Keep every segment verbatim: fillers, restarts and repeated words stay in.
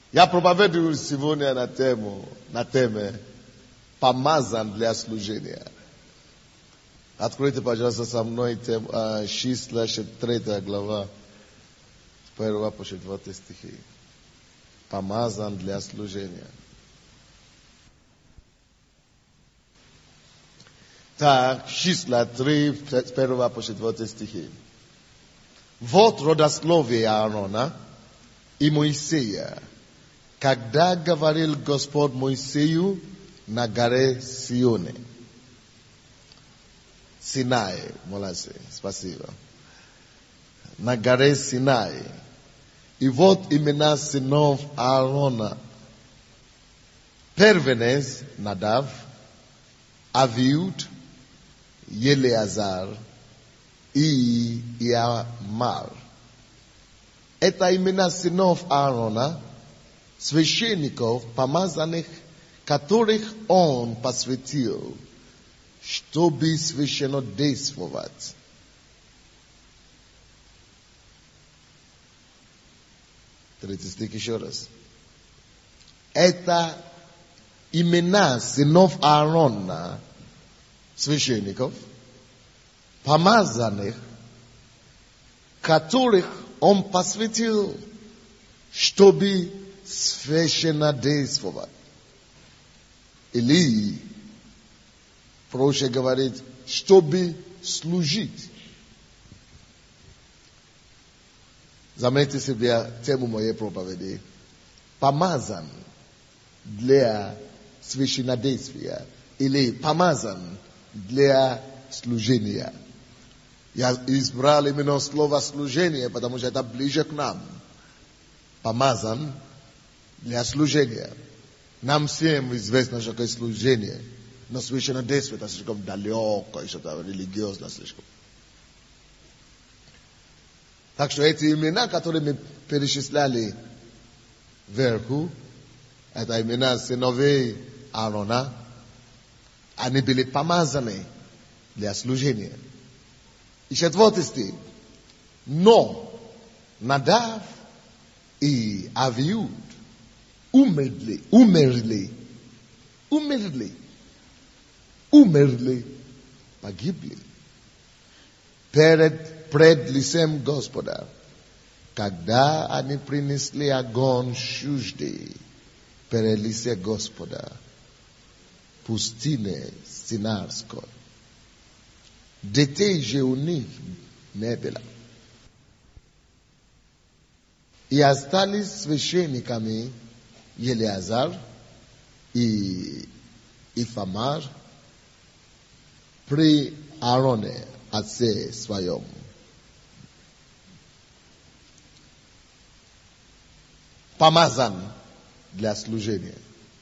Я проповедую сегодня на тему, на теме помазан для служения. Откройте, пожалуйста, со мной тем, а, числа, третья глава, с первого по четвертый стихи. Помазан для служения. Так, числа три, с первого по четвертый стихи. Вот родословие Аарона и Моисея, когда говорил Господь Моисею на горе Сионе. Синай, молодцы, спасибо. На горе Синай. И вот имена сынов Аарона. Первенец Надав, Авиуд, Елеазар и Иамар. Это имена сынов Аарона, священников, помазанных, которых он посвятил, чтобы священнодействовать. Третий стих еще раз. Это имена сынов Аарона, священников, помазанных, которых он посвятил, чтобы священнодействовать. Или, проще говорить, чтобы служить. Заметьте себе тему моей проповеди. Помазан для священнодействия. Или помазан для служения. Я избрал именно слово служение, потому что это ближе к нам. Помазан для служения. Нам всем известно, что такое служение. Но священнодействие это слишком далеко, и что-то религиозно слишком. Так что эти имена, которые мы перечисляли вверху, это имена сыновей Аарона, они были помазаны для служения. И четвертый стих. Но Надав и Авиуд умерли, умерли, умерли, умерли, погибли перед, пред лицем Господа, когда они принесли огонь чуждый перед лице Господа, пустыне Синарской. Детей же у них не было. И остались священниками Елеазар и Ифамар при Аароне, отце своем. Помазан для служения.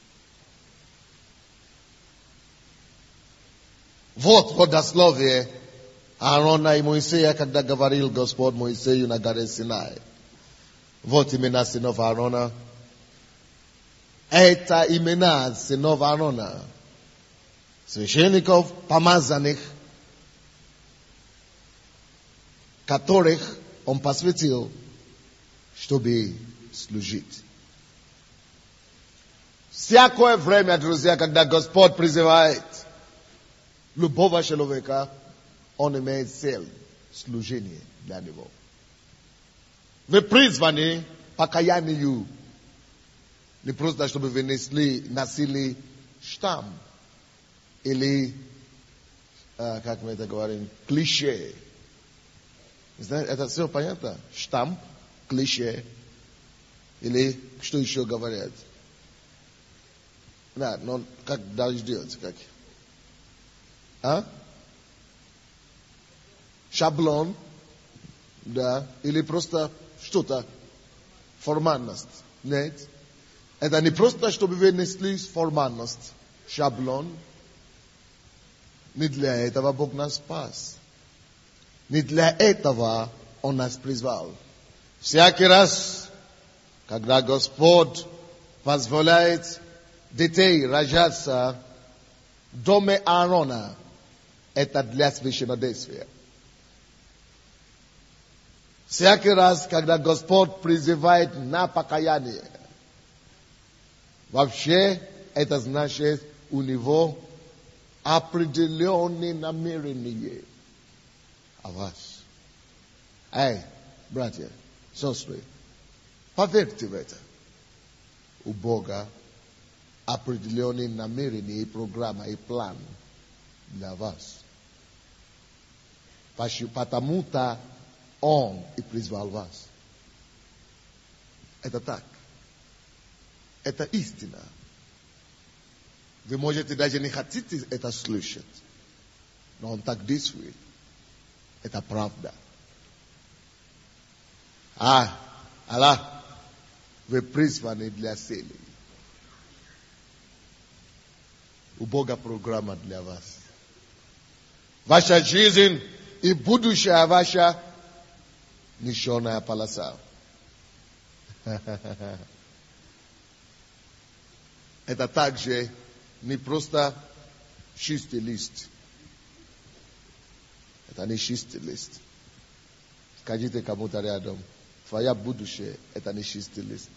Вот родословие Аарона и Моисея, когда говорил Господь Моисею на горе Синай. Вот имена сынов Аарона. Это имена сынов Аарона, священников, помазанных, которых он посвятил, чтобы служить. Всякое время, друзья, когда Господь призывает любого человека, он имеет цель, служение для него. Вы призваны покаянию, не просто чтобы вы несли, носили штамп или, э, как мы это говорим, клише. Знаете, это все понятно? Штамп, клише или что еще говорят? Да, но как дальше делать? Как? А? Шаблон, да, или просто что-то, формальность. Нет. Это не просто, чтобы вы несли формальность, шаблон. Не для этого Бог нас спас. Не для этого Он нас призвал. Всякий раз, когда Господь позволяет детей рожаться в доме Аарона, это для священнодействия. Всякий раз, когда Господь призывает на покаяние, Вообще, это значит, у него определенные намерения о вас. Эй, братья, сестры, поверьте в это. У Бога определенные намерения и программа, и план для вас. Потому-то Он и призвал вас. Это так. Это истина. Вы можете даже не хотите это слышать. Но Он так действует. Это правда. А, Аллах, вы призваны для цели. У Бога программа для вас. Ваша жизнь и будущее ваша нищёная полоса. Это также не просто чистый лист. Это не чистый лист. Скажите кому-то рядом, твое будущее – это не чистый лист.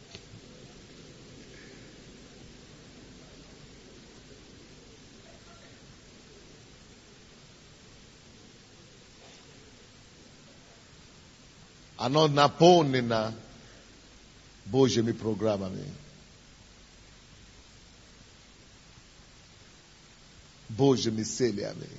Оно наполнено Божьими программами. Божьими целями.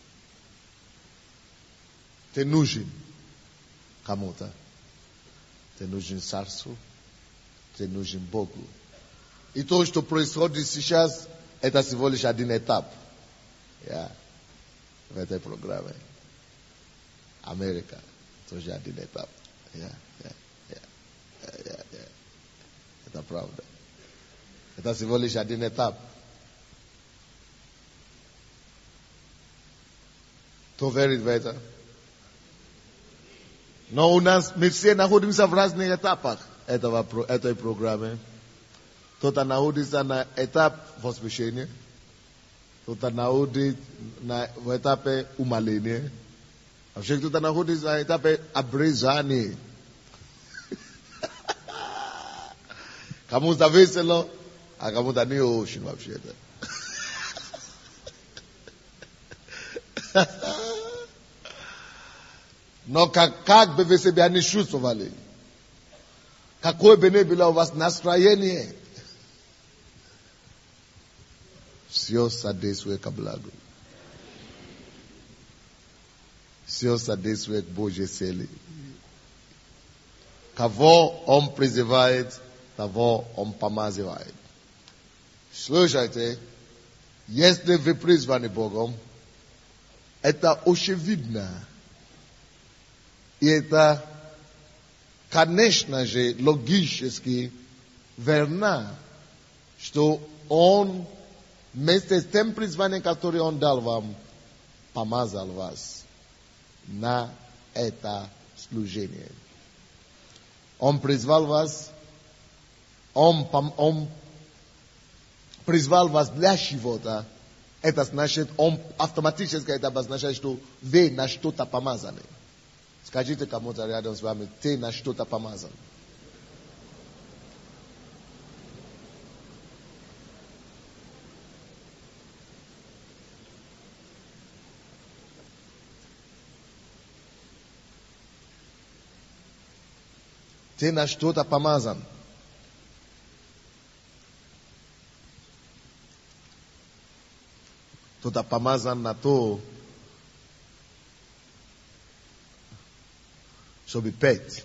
Ты нужен кому-то. Ты нужен царству. Ты нужен Богу. И то, что происходит сейчас, это всего лишь один этап. Yeah. В этой программе. Америка. Тоже один этап. Yeah, yeah, yeah, yeah, yeah, yeah. Это правда. Это всего лишь один этап. Кто верит в это? Но у нас, мы все находимся в разных этапах этого, этой программы. Кто-то находится на этап возвышения. Кто-то находится на, в этапе умаления. Вообще кто-то находится на этапе обрезания. Кому-то весело, а кому-то не очень вообще-то. Но как, как бы вы себя не чувствовали, какое бы ни было у вас настроение, все содействует ко благу. Все содействует к Божьей цели. Кого Он призывает, того Он помазывает. Слушайте, если вы призваны Богом, это очевидно. И это, конечно же, логически верно, что Он вместе с тем призванием, которое Он дал вам, помазал вас на это служение. Он призвал вас, Он, он призвал вас для чего-то. Это значит, Он автоматически это обозначает, что вы на что-то помазаны. Скажите кому-то рядом с вами, ты на что-то помазан. Ты на что-то помазан. Кто-то помазан на то, чтобы петь.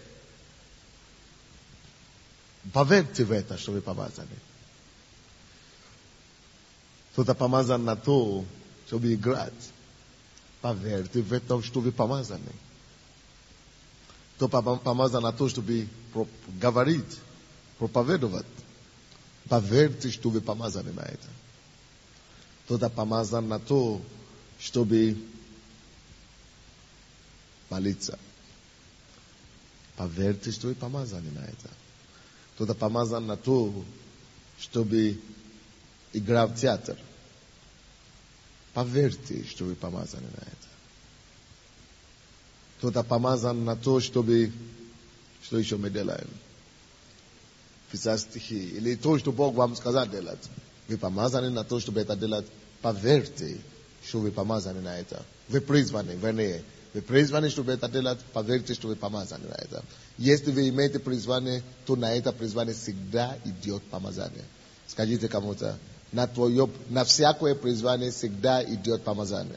Поверьте в это, что вы помазаны. Кто-то помазан на то, чтобы играть. Поверьте в это, что вы помазаны. Кто-то помазан на то, чтобы говорить, проповедовать. Поверьте, что вы помазаны на это. Кто-то помазан на то, чтобы молиться. Поверьте, что вы помазаны на это. Кто-то помазан на то, чтобы играть в театр. Поверьте, что вы помазаны на это. Кто-то помазан на то, чтобы... Что еще мы делаем? писать стихи, или то, что Бог вам сказал делать. Вы помазаны на то, чтобы это делать. Поверьте, что вы помазаны на это. Вы призваны, вернее. Вы призваны, чтобы это делать. Поверьте, что вы помазаны на это. Если вы имеете призвание, то на это призвание всегда идет помазание. Скажите кому-то, на твое, на всякое призвание всегда идет помазание.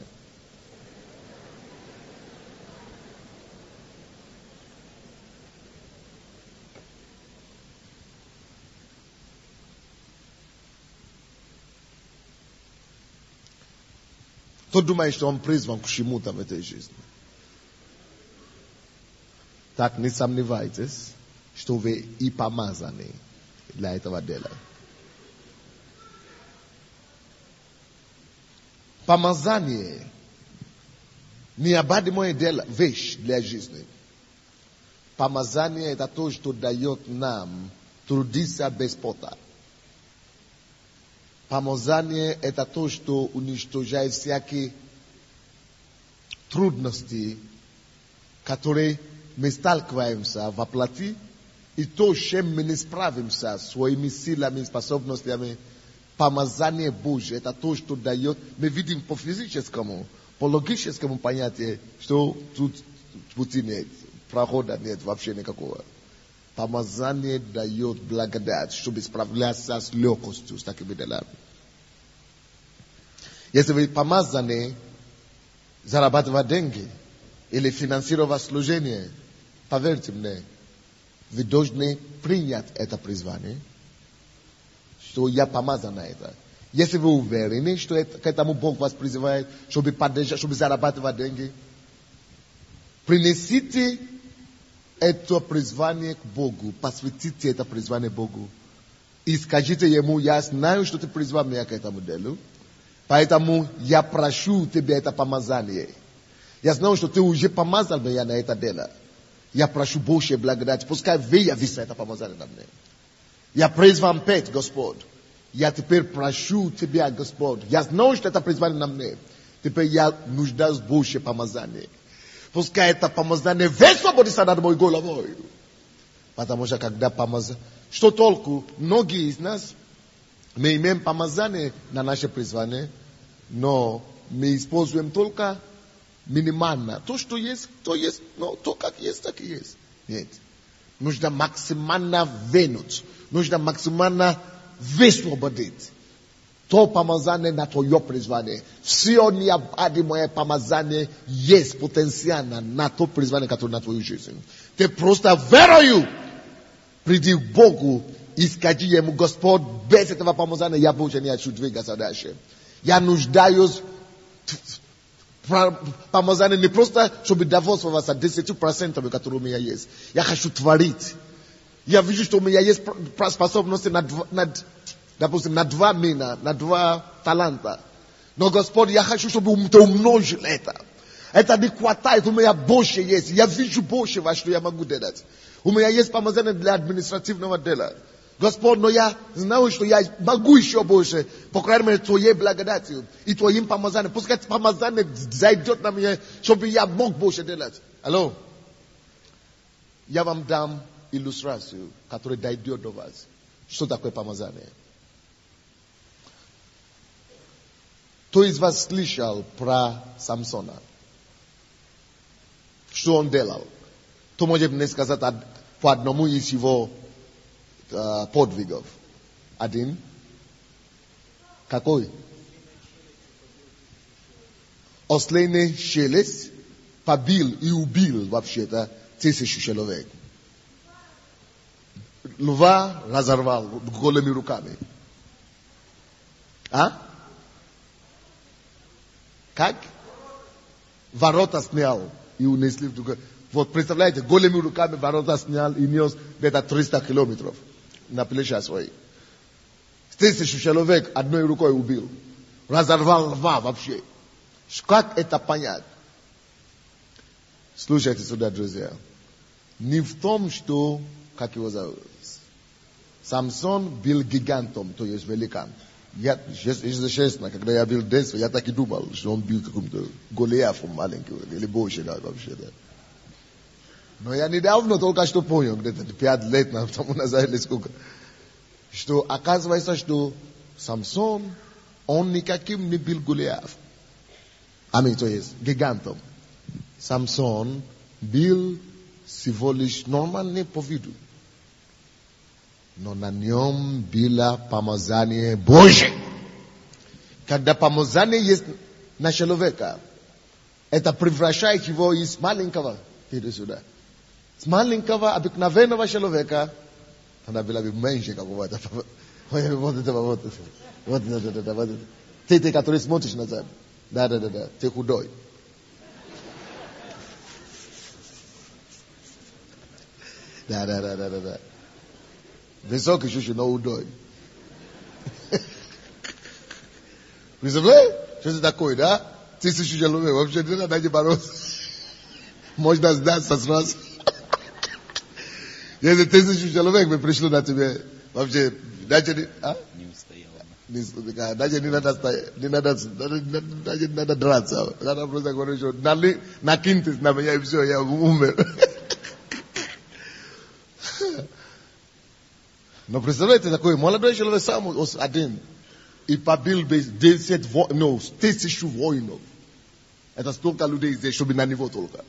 Кто думает, что он призван к чему-то в этой жизни? Так не сомневайтесь, что вы и помазаны для этого дела. Помазание необходимое дело, вещь для жизни. Помазание это то, что дает нам трудиться без пота. Помазание это то, что уничтожает всякие трудности, которые мы сталкиваемся во плоти, и то, с чем мы не справимся своими силами, способностями. Помазание Божье это то, что дает, мы видим по физическому, по логическому понятию, что тут пути нет, прохода нет вообще никакого. Помазание дает благодать, чтобы справляться с легкостью, с такими делами. Если вы помазаны зарабатывать деньги или финансировать служение, поверьте мне, вы должны принять это призвание, что я помазан на это. Если вы уверены, что это, к этому Бог вас призывает, чтобы поддержать, чтобы зарабатывать деньги, принесите это призвание к Богу, посвятите это призвание Богу. И скажите Ему, я знаю, что Ты призвал меня к этому делу, поэтому я прошу Тебя это помазание. Я знаю, что Ты уже помазал меня на это дело. Я прошу Божьей благодати, пускай выявится это помазание на мне. Я призван петь, Господь. Я теперь прошу Тебя, Господь. Я знаю, что это призвание на мне. Теперь я нуждаюсь в Божьем помазании. Пускай это помазание высвободится над моей головой. Потому что когда помазание... Что толку? Многие из нас, мы имеем помазание на наше призвание, но мы используем только минимально. То, что есть, то есть. Но то, как есть, так и есть. Нет. Нужно максимально вынуть. Нужно максимально высвободить. То помазание на твое призвание. Все необходимое помазание есть потенциально на то призвание, которое на твою жизнь. Ты просто верою приди к Богу и скажи Ему, Господь, без этого помазания я больше не хочу двигаться дальше. Я нуждаюсь в помазании не просто, чтобы довольствоваться десятью процентами, которые у меня есть. Я хочу творить. Я вижу, что у меня есть способности на, на, допустим, на два мина, на два таланта. Но, Господь, я хочу, чтобы Ты умножил это. Это не хватает, у меня больше есть. Я вижу больше, что я могу делать. У меня есть помазание для административного дела. Господь, но я знаю, что я могу еще больше. По крайней мере, Твоей благодатью и Твоим помазанием. Пускай это помазание зайдет на меня, чтобы я мог больше делать. Алло? Я вам дам иллюстрацию, которая дойдет до вас. Что такое помазание? Кто из вас слышал про Самсона? Что он делал? Кто может мне сказать по одному из его uh, подвигов? Один? Какой? Ослиный шелест побил и убил вообще-то тысячу человек. Льва разорвал голыми руками. А? Как? Ворота снял и унесли в другой. Вот представляете, голыми руками ворота снял и нес где-то триста километров на плечах свои. Тысячу человек одной рукой убил. Разорвал льва вообще. Как это понять? Слушайте сюда, друзья. Не в том, что, как его зовут, Самсон был гигантом, то есть великан. Я, если честно, когда я был в детстве, я так и думал, что он был каким-то Голиафом маленьким, или больше, да, вообще, да. Но я недавно только что понял, где-то пять лет тому назад или сколько. что оказывается, что Самсон, он никаким не был Голиаф. Аминь, то есть гигантом. Самсон был всего лишь нормальный по виду. Но на нем было помазание Божие. Когда помазание есть на человека, это превращает его из маленького, иди сюда, с маленького обыкновенного человека, она была бы меньше какого-то. Вот это, вот это, вот это, вот это, вот это. Ты, ты, который смотришь назад. Да, да, да, да, ты худой. Да, да, да, да, да, да. Высокий чуть-чуть, но худой. Представляешь? Что это такое, да? Тысячу человек, вообще не надо не бороться. Можно сдаться сразу. Если тысячу человек бы пришло на тебе, вообще, даже не, а? Не устояла. Не, даже не надо стоять, не надо, даже не надо драться. Надо просто говорить, что накиньтесь на меня и все, я умер. Но представляете, такой молодой человек сам один. И побил десять, ну, тысячу воинов. Это столько людей здесь, чтобы на него только.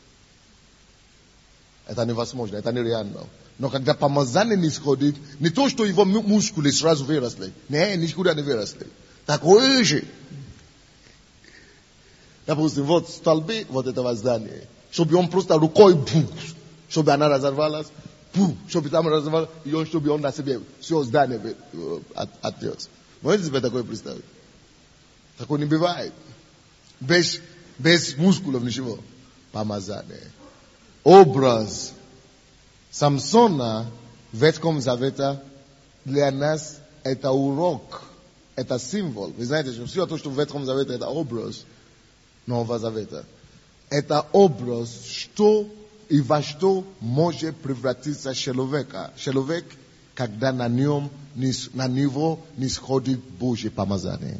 Это невозможно, это нереально. Но когда помазание не сходит, не то, что его мускулы сразу выросли. Не, никуда не выросли. Такое же. Допустим, вот столбы вот этого здания. Чтобы он просто рукой, бу, чтобы она разорвалась, бу, чтобы там разорвалась, и он, чтобы он на себе все здание отнес. Можете себе такое представить? Такое не бывает. Без, без мускулов ничего. Помазание. Образ Самсона в Ветхом Завете для нас это урок, это символ. Вы знаете, что все то, что в Ветхом Завете это образ Нового Завета. Это образ, что и во что может превратиться человека. Человек, когда на нем, на него не сходит Божье помазание.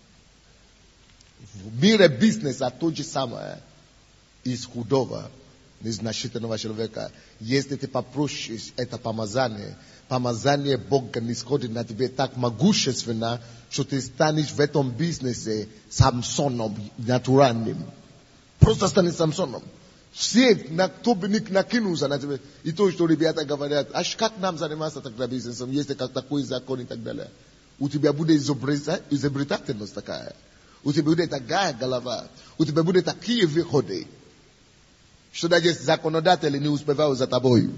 В мире бизнеса то же самое. Из худого, незначительного человека. Если ты попросишь это помазание, помазание Бога не сходит на тебе так могущественно, что ты станешь в этом бизнесе Самсоном натуральным. Просто станешь Самсоном. Все, кто бы ни накинулся на тебя. И то, что ребята говорят, а как нам заниматься тогда бизнесом, если как такой закон и так далее. У тебя будет изобретательность такая. У тебя будет такая голова. У тебя будут такие выходы, что даже законодатели не успевают за тобой.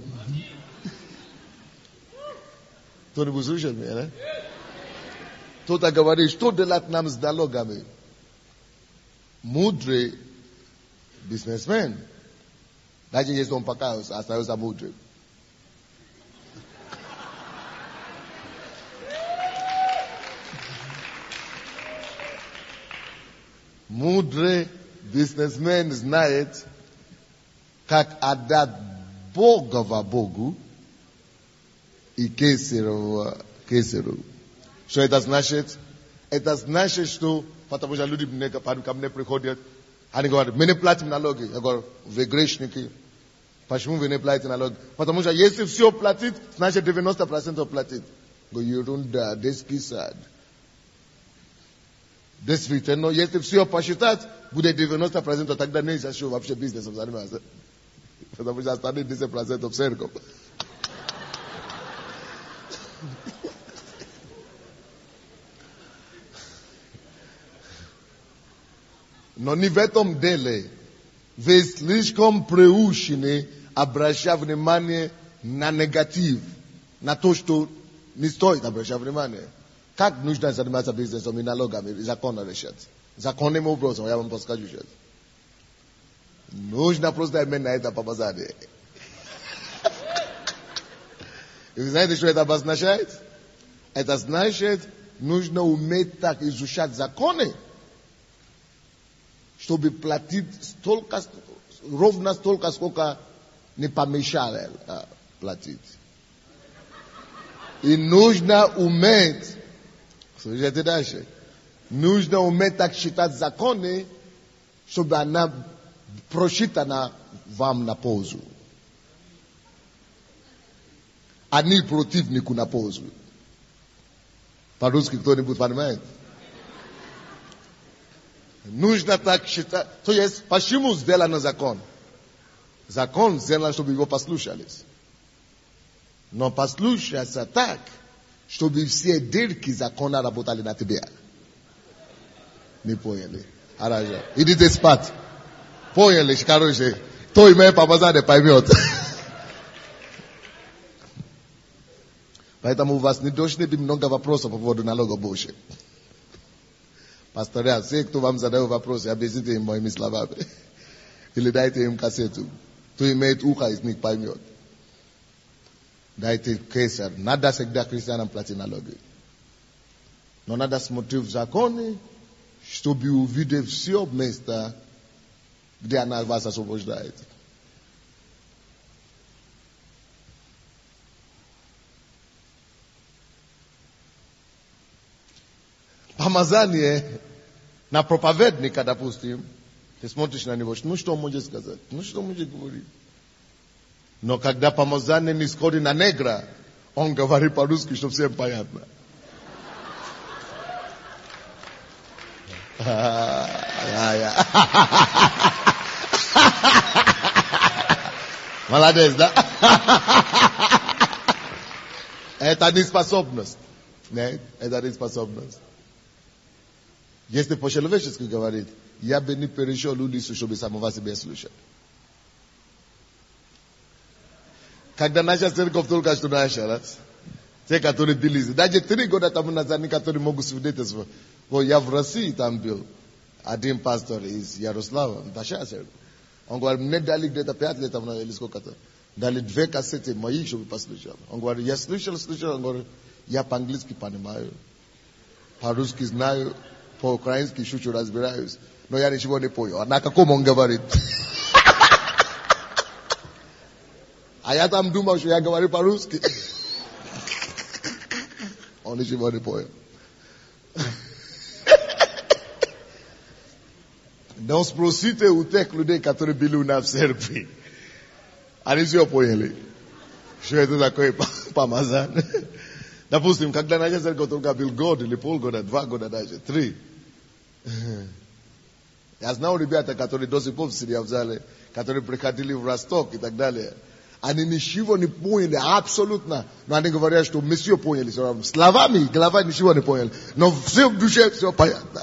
Кто-нибудь слышит меня, да? Кто-то говорит, что делать нам с налогами? Мудрый бизнесмен, даже если он пока остается мудрым. Мудрый бизнесмен знает, как отдать Богова Богу и Кесарова Кесару. Что это значит? Это значит, что, потому что люди ко мне приходят, они говорят, мы не платим налоги. Я говорю, вы грешники. Почему вы не платите налоги? Потому что если все платить, значит девяносто процентов платить. Говорю, ерунда, детский сад. Действительно, если все посчитать, будет девяносто процентов, тогда нельзя что вообще бизнесом заниматься. Потому что остальные десять процентов церковь. Но не в этом деле. Вы слишком приучены обращать внимание на негатив, на то, что не стоит обращать внимание. Как нужно заниматься бизнесом и налогами, законно решать. Законным образом, я вам подскажу сейчас. Нужно просто иметь на это помазание. И вы знаете, что это обозначает? Это значит, нужно уметь так изучать законы, чтобы платить столько, ровно столько, сколько не помешали платить. И нужно уметь, слушайте дальше, нужно уметь так считать законы, чтобы она просчитана вам на пользу. А не противнику на пользу. По-русски кто-нибудь понимает? Нужно так считать. То есть, почему сделан закон? Закон сделан, чтобы его послушались. Но послушаться так, чтобы все дырки закона работали на тебя. Не поняли? Хорошо. Идите спать. Поняли, короче. Кто имеет помазание, поймет. Поэтому у вас не должно быть много вопросов по поводу налога Божьего. Пастора, все, кто вам задает вопросы, объясните им моими словами. Или дайте им кассету. Кто имеет ухо, из них поймет. Дайте кесар. Надо всегда христианам платить налоги. Но надо смотреть в законы, чтобы увидеть все места, где она вас освобождает. Помазание на проповедника, допустим, ты смотришь на него, ну что он может сказать, ну что он может говорить. Но когда помазание не сходит на негра, он говорит по-русски, чтобы всем понятно. Молодец, да? Это неспособность. Нет, это неспособность. Если по-человечески говорит, я бы не перешел улицу, чтобы самого себя слушать. Когда наша церковь только что началась, те, которые были, даже три года тому назад, которые могут свидетельствовать. Вот я в России там был, один пастор из Ярослава, большая церковь. Он говорит, мне дали где-то пять лет тому назад, или сколько-то. Дали две кассеты мои, чтобы послушал. Он говорит, я слышал, слышал, он говорит, я по-английски понимаю, по-русски знаю, по-украински чуть-чуть разбираюсь, но я ничего не пою. А на каком он говорит? А я там думал, что я говорю по-русски. Он ничего не поет. Но спросите у тех людей, которые были у нас в церкви. Они все поняли, что это такое помазание. Допустим, когда наша церковь только был год или полгода, два года даже, три. Я знал ребята, которые до сих пор сидят в зале, которые приходили в Ростов и так далее. Они ничего не поняли, абсолютно. Но они говорят, что мы все поняли. Словами, голова ничего не поняли. Но все в душе, все понятно.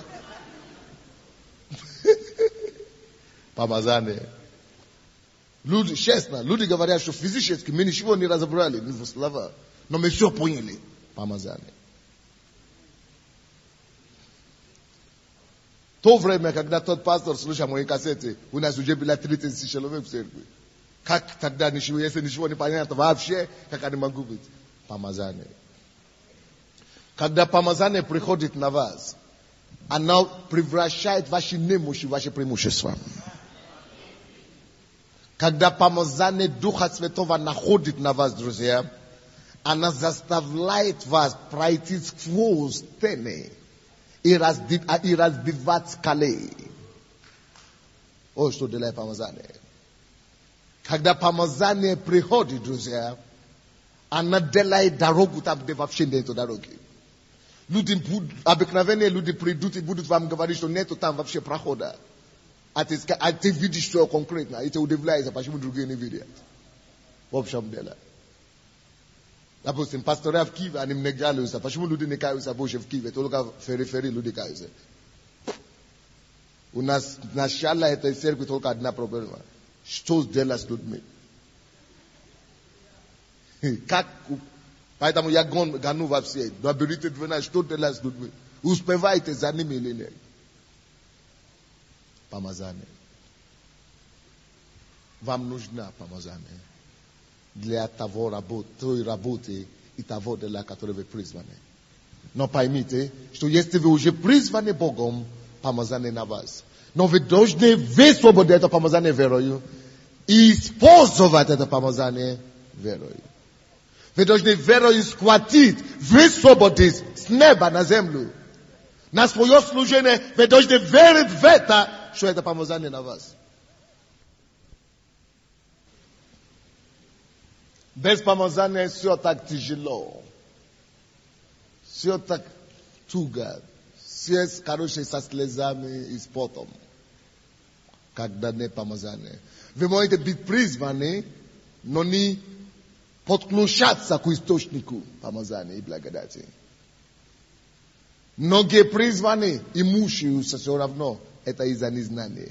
Помазание. Люди, честно, люди говорят, что физически мы ничего не разобрали, не слова. Но мы все поняли. Помазание. В то время, когда тот пастор слушал мои кассеты, у нас уже было тридцать тысяч человек в церкви. Как тогда ничего, если ничего не понятно вообще, как они могут быть? Помазание. Когда помазание приходит на вас, оно превращает ваши немощи в ваши преимущества. Когда помазание Духа Святого находит на вас, друзья, она заставляет вас пройти сквозь стены и разбивать скалы. Вот что делает помазание. Когда помазание приходит, друзья, она делает дорогу там, где вообще нету дороги. Люди, обыкновенные люди придут и будут вам говорить, что нету там вообще прохода. А ты, а ты видишь все конкретно, и ты удивляешься, почему другие не видят. В общем дело. Допустим, пастора в Киеве, они не жалуются. Почему люди не каются больше в Киеве? Только в периферии люди каются. У нас начало этой церкви только одна проблема. Что сделать с людьми? Как? Поэтому я гону во все. Наберите двенадцать, что делать с людьми? Успевайте за ними или нет? Помазание. Вам нужна помазание. Для того работы, той работы и того дела, который вы призваны. Но поймите, что если вы уже призваны Богом, помазание на вас. Но вы должны высвободить это помазание верою и использовать это помазание верою. Вы должны верою схватить, высвободить с неба на землю. На свое служение вы должны верить в это, что это помазание на вас. Без помазания все так тяжело. Все так туго. Связь, короче, со слезами и с потом. Когда не помазание. Вы можете быть призваны, но не подключаться к источнику помазания и благодати. Многие призваны и мучаются все равно. Это из-за незнания.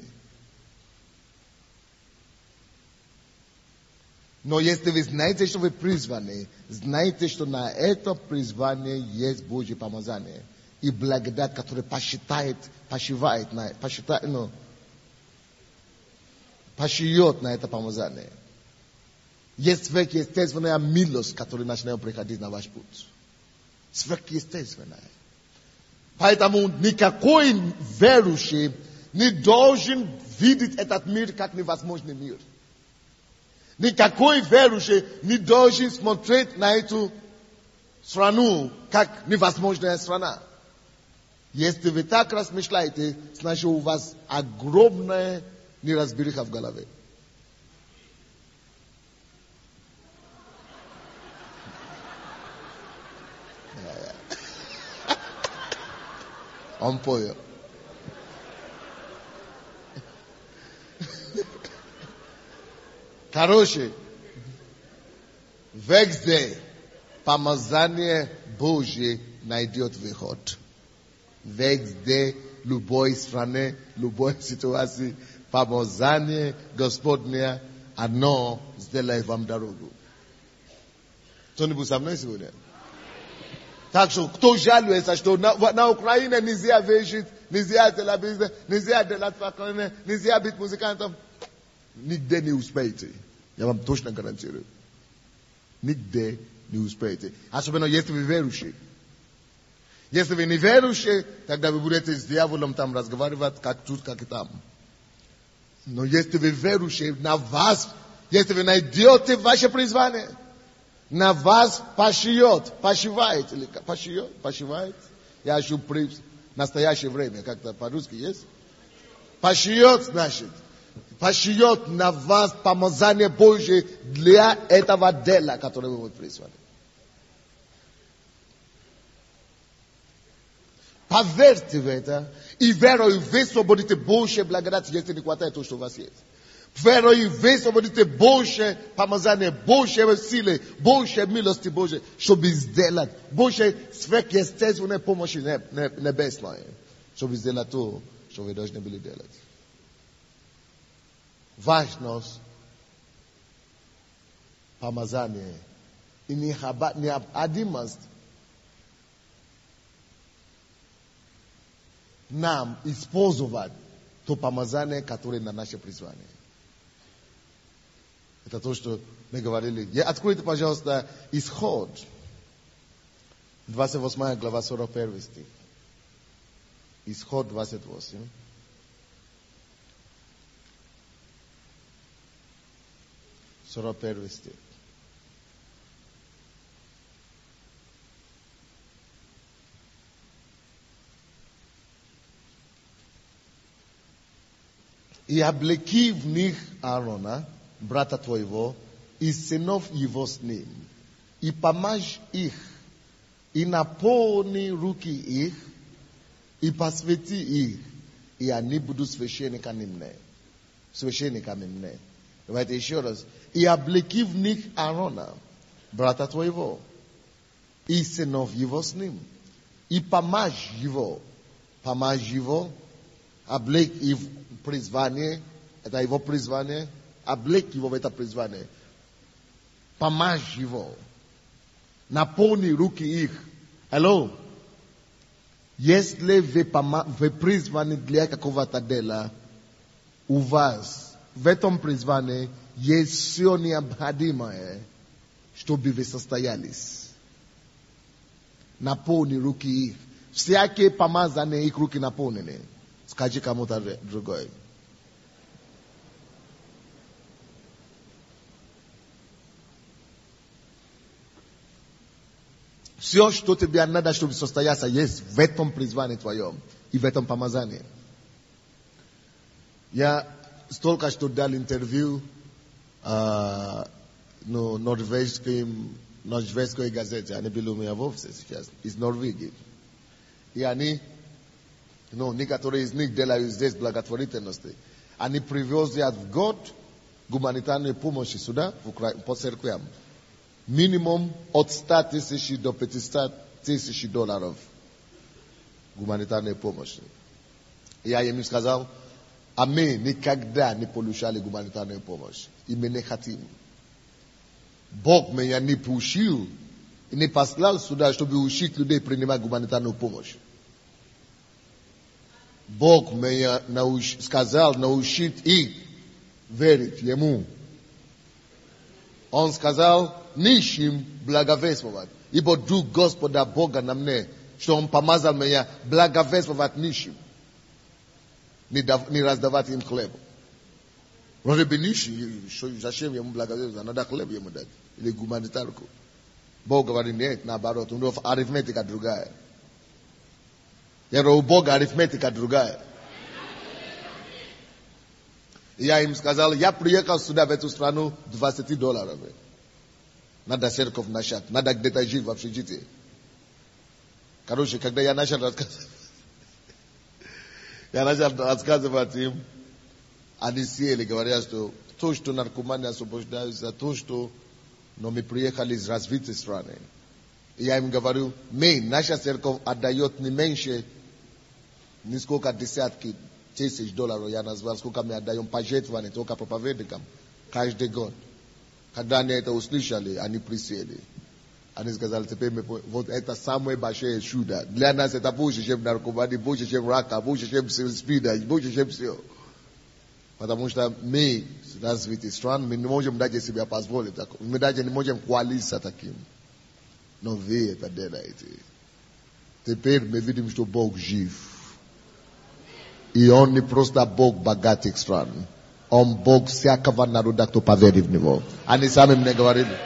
Но если вы знаете, что вы призваны, знайте, что на это призвание есть Божье помазание. И благодать, которая посчитает, пошивает на, посчитает, ну, пошьет на это помазание. Есть сверхъестественная милость, которая начинает приходить на ваш путь. Сверхъестественная. Поэтому никакой верующий не должен видеть этот мир как невозможный мир. Никакой верующий не должен смотреть на эту страну как невозможная страна. Если вы так размышляете, значит у вас огромная неразбериха в голове. Он понял. Короче, везде помазание Божье найдет выход. Везде, любой стране, любой ситуации, помазание Господне, оно сделает вам дорогу. Кто-нибудь со мной сегодня? Так что, кто жалуется, что на, на Украине нельзя верить, нельзя делать бизнес, нельзя делать факаны, нельзя быть музыкантом, нигде не успеете. Я вам точно гарантирую. Нигде не успеете. Особенно если вы верующие. Если вы не верующие, тогда вы будете с дьяволом там разговаривать, как тут, как и там. Но если вы верующие, на вас, если вы найдете ваше призвание, на вас пошьет, пошивает, или пошьет, пошивает. Я ищу при настоящее время, как-то по-русски есть. Пошьет, значит, пошьет на вас помазание Божье для этого дела, которое вы вот призваны. Поверьте в это, и верой вы освободите Божье благодать, если не хватает то, что у вас есть. Верой вы освободите Божье помазание, Божье силы, Божье милости Божьей, чтобы сделать, Божье сверхъестественной помощи небесной, чтобы сделать то, что вы должны были делать. Важность помазания и необходимость нам использовать то помазание, которое на наше призвание. Это то, что мы говорили. Откройте, пожалуйста, Исход, двадцать восьмая глава, сорок первый стих. Исход двадцать восемь. сорок первый стих. И облеки в них Аарона, брата твоего, и сынов его с ним, и помажь их, и наполни руки их, и посвяти их, и они будут священниками мне. Священниками мне. Давайте еще раз. И облеки в них Аарона, брата твоего, и сынов его с ним, и помажь его, помажь его, облек и призвание, это его призвание, облек его в это призвание, помажь его, наполни руки их. Алло? Если вы, вы призваны для какого-то дела, у вас в этом призвании есть все необходимое, чтобы вы состоялись. Наполни руки их. Всякие помазания их руки наполнены. Скажи кому-то другой. Все, что тебе надо, чтобы состояться, есть в этом призвании твоем и в этом помазании. Я столько что дал интервью uh, ну, норвежской, норвежской газете. Они были у меня в офисе сейчас, из Норвегии. И они, ну, некоторые из них делают здесь благотворительности. Они привозят в год гуманитарные помощи сюда, в Укра... по церквям. Минимум от ста тысяч до пятисот тысяч долларов гуманитарной помощи. Я им сказал, а мы никогда не получали гуманитарную помощь. И мы не хотим. Бог меня не пустил и не послал сюда, чтобы учить людей принимать гуманитарную помощь. Бог меня науч... сказал научить их верить Ему. Он сказал нищим благовествовать. Ибо Дух Господа Бога на мне, что Он помазал меня благовествовать нищим. Не, дав... не раздавать им хлеб. Вроде бы нищий, зачем ему благовествовать? Надо хлеб ему дать. Или гуманитарку. Бог говорит, нет, наоборот. У него арифметика другая. Я говорю, у Бога арифметика другая. И я им сказал, я приехал сюда, в эту страну, двадцать долларов. Надо церковь начать. Надо где-то жить в общежитии. Короче, когда я начал рассказывать, я начал рассказывать им, они сели, говорят, что то, что наркоманы освобождаются, то, что, но мы приехали из развитой страны. И я им говорю, мы, наша церковь отдает не меньше, не сколько десятки тысяч долларов, я назвал, сколько мы отдаем пожертвования, только проповедникам, каждый год. Когда они это услышали, они присели. Они сказали, теперь мы, вот это самое большое чудо. Для нас это больше, чем наркоманы, больше, чем рака, больше, чем спида, больше, чем все. Потому что мы, развитые страны, мы не можем даже себе позволить. Мы даже не можем хвалиться таким. Но вы это делаете. Теперь мы видим, что Бог жив. И Он не просто Бог богатых стран. Он Бог всякого народа, кто поверит в Него. Они сами мне говорили.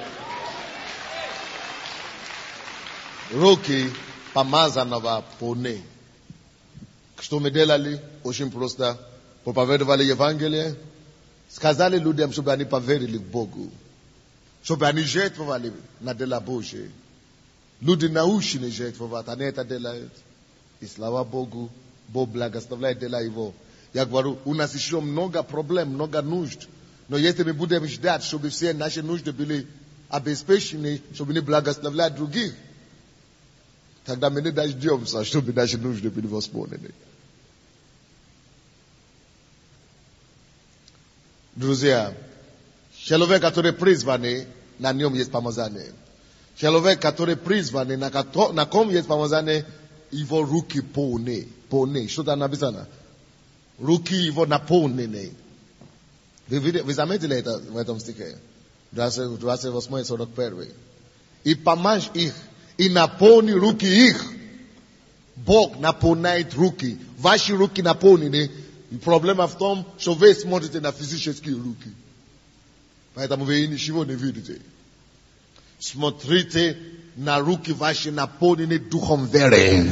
Руки помазанного поны. Что мы делали? Очень просто. Проповедовали Евангелие. Сказали людям, чтобы они поверили в Богу. Чтобы они жертвовали на дела Божьи. Люди научены жертвовать, они это делают. И слава Богу, Бог благословляет дела Его. Я говорю, у нас еще много проблем, много нужд. Но если мы будем ждать, чтобы все наши нужды были обеспечены, чтобы не благословлять других, тогда мы не дождемся, чтобы наши нужды были восполнены. Друзья, человек, который призванный, на нем есть помазание. Человек, который призванный, на, на ком есть помазание, его руки полны. Полны. Что там написано? Руки его наполнены. Вы, вы заметили это в этом стихе? двадцать восемь сорок один. И помажь их, и наполни руки их. Бог наполняет руки. Ваши руки наполнены. И проблема в том, что вы смотрите на физические руки. Поэтому вы ничего не видите. Смотрите на руки ваши наполнены духом веры.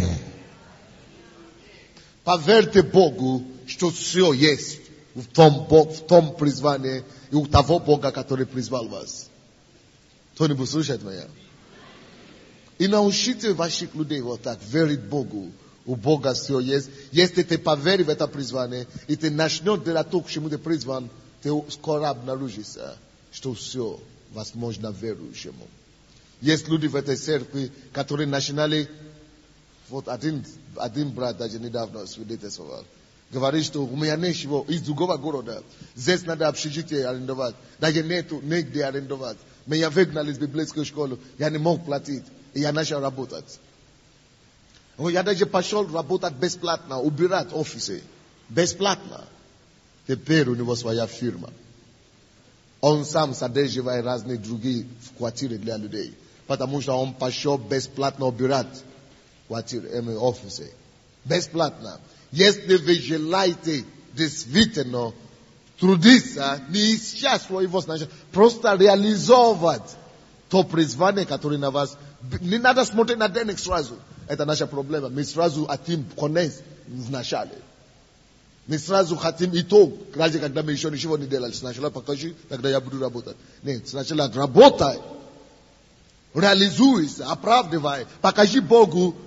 Поверьте Богу, что все есть в том, в том призвании и у того Бога, который призвал вас. Кто-нибудь слушает меня? И научите ваших людей вот так, верить Богу. У Бога все есть. Если ты поверишь в это призвание, и ты начнешь делать то, к чему ты призван, ты скоро обнаружишься, что все возможно верующему. Есть люди в этой церкви, которые начинали, вот один, один брат даже недавно свидетельствовал, говорит, что у меня ничего, из другого города, здесь надо общежитие арендовать, даже нету, негде арендовать. Меня выгнали из библейской школы, я не мог платить, и я начал работать. Я даже пошел работать бесплатно, убирать офисы, бесплатно. Теперь у него своя фирма. Он сам содерживает разные другие квартиры для людей. Потому что он пошел бесплатно убирать квартиры, офисы. Бесплатно. Если вы желаете действительно трудиться, не сейчас своего значения, просто реализовать то призвание, которое на вас. Не надо смотреть на денег сразу. Это наша проблема. Мы сразу хотим конец в начале. Мы сразу хотим итог. Даже когда мы еще ничего не делали. Сначала покажи, тогда я буду работать. Нет, сначала работай. Реализуйся, оправдывай. Покажи Богу,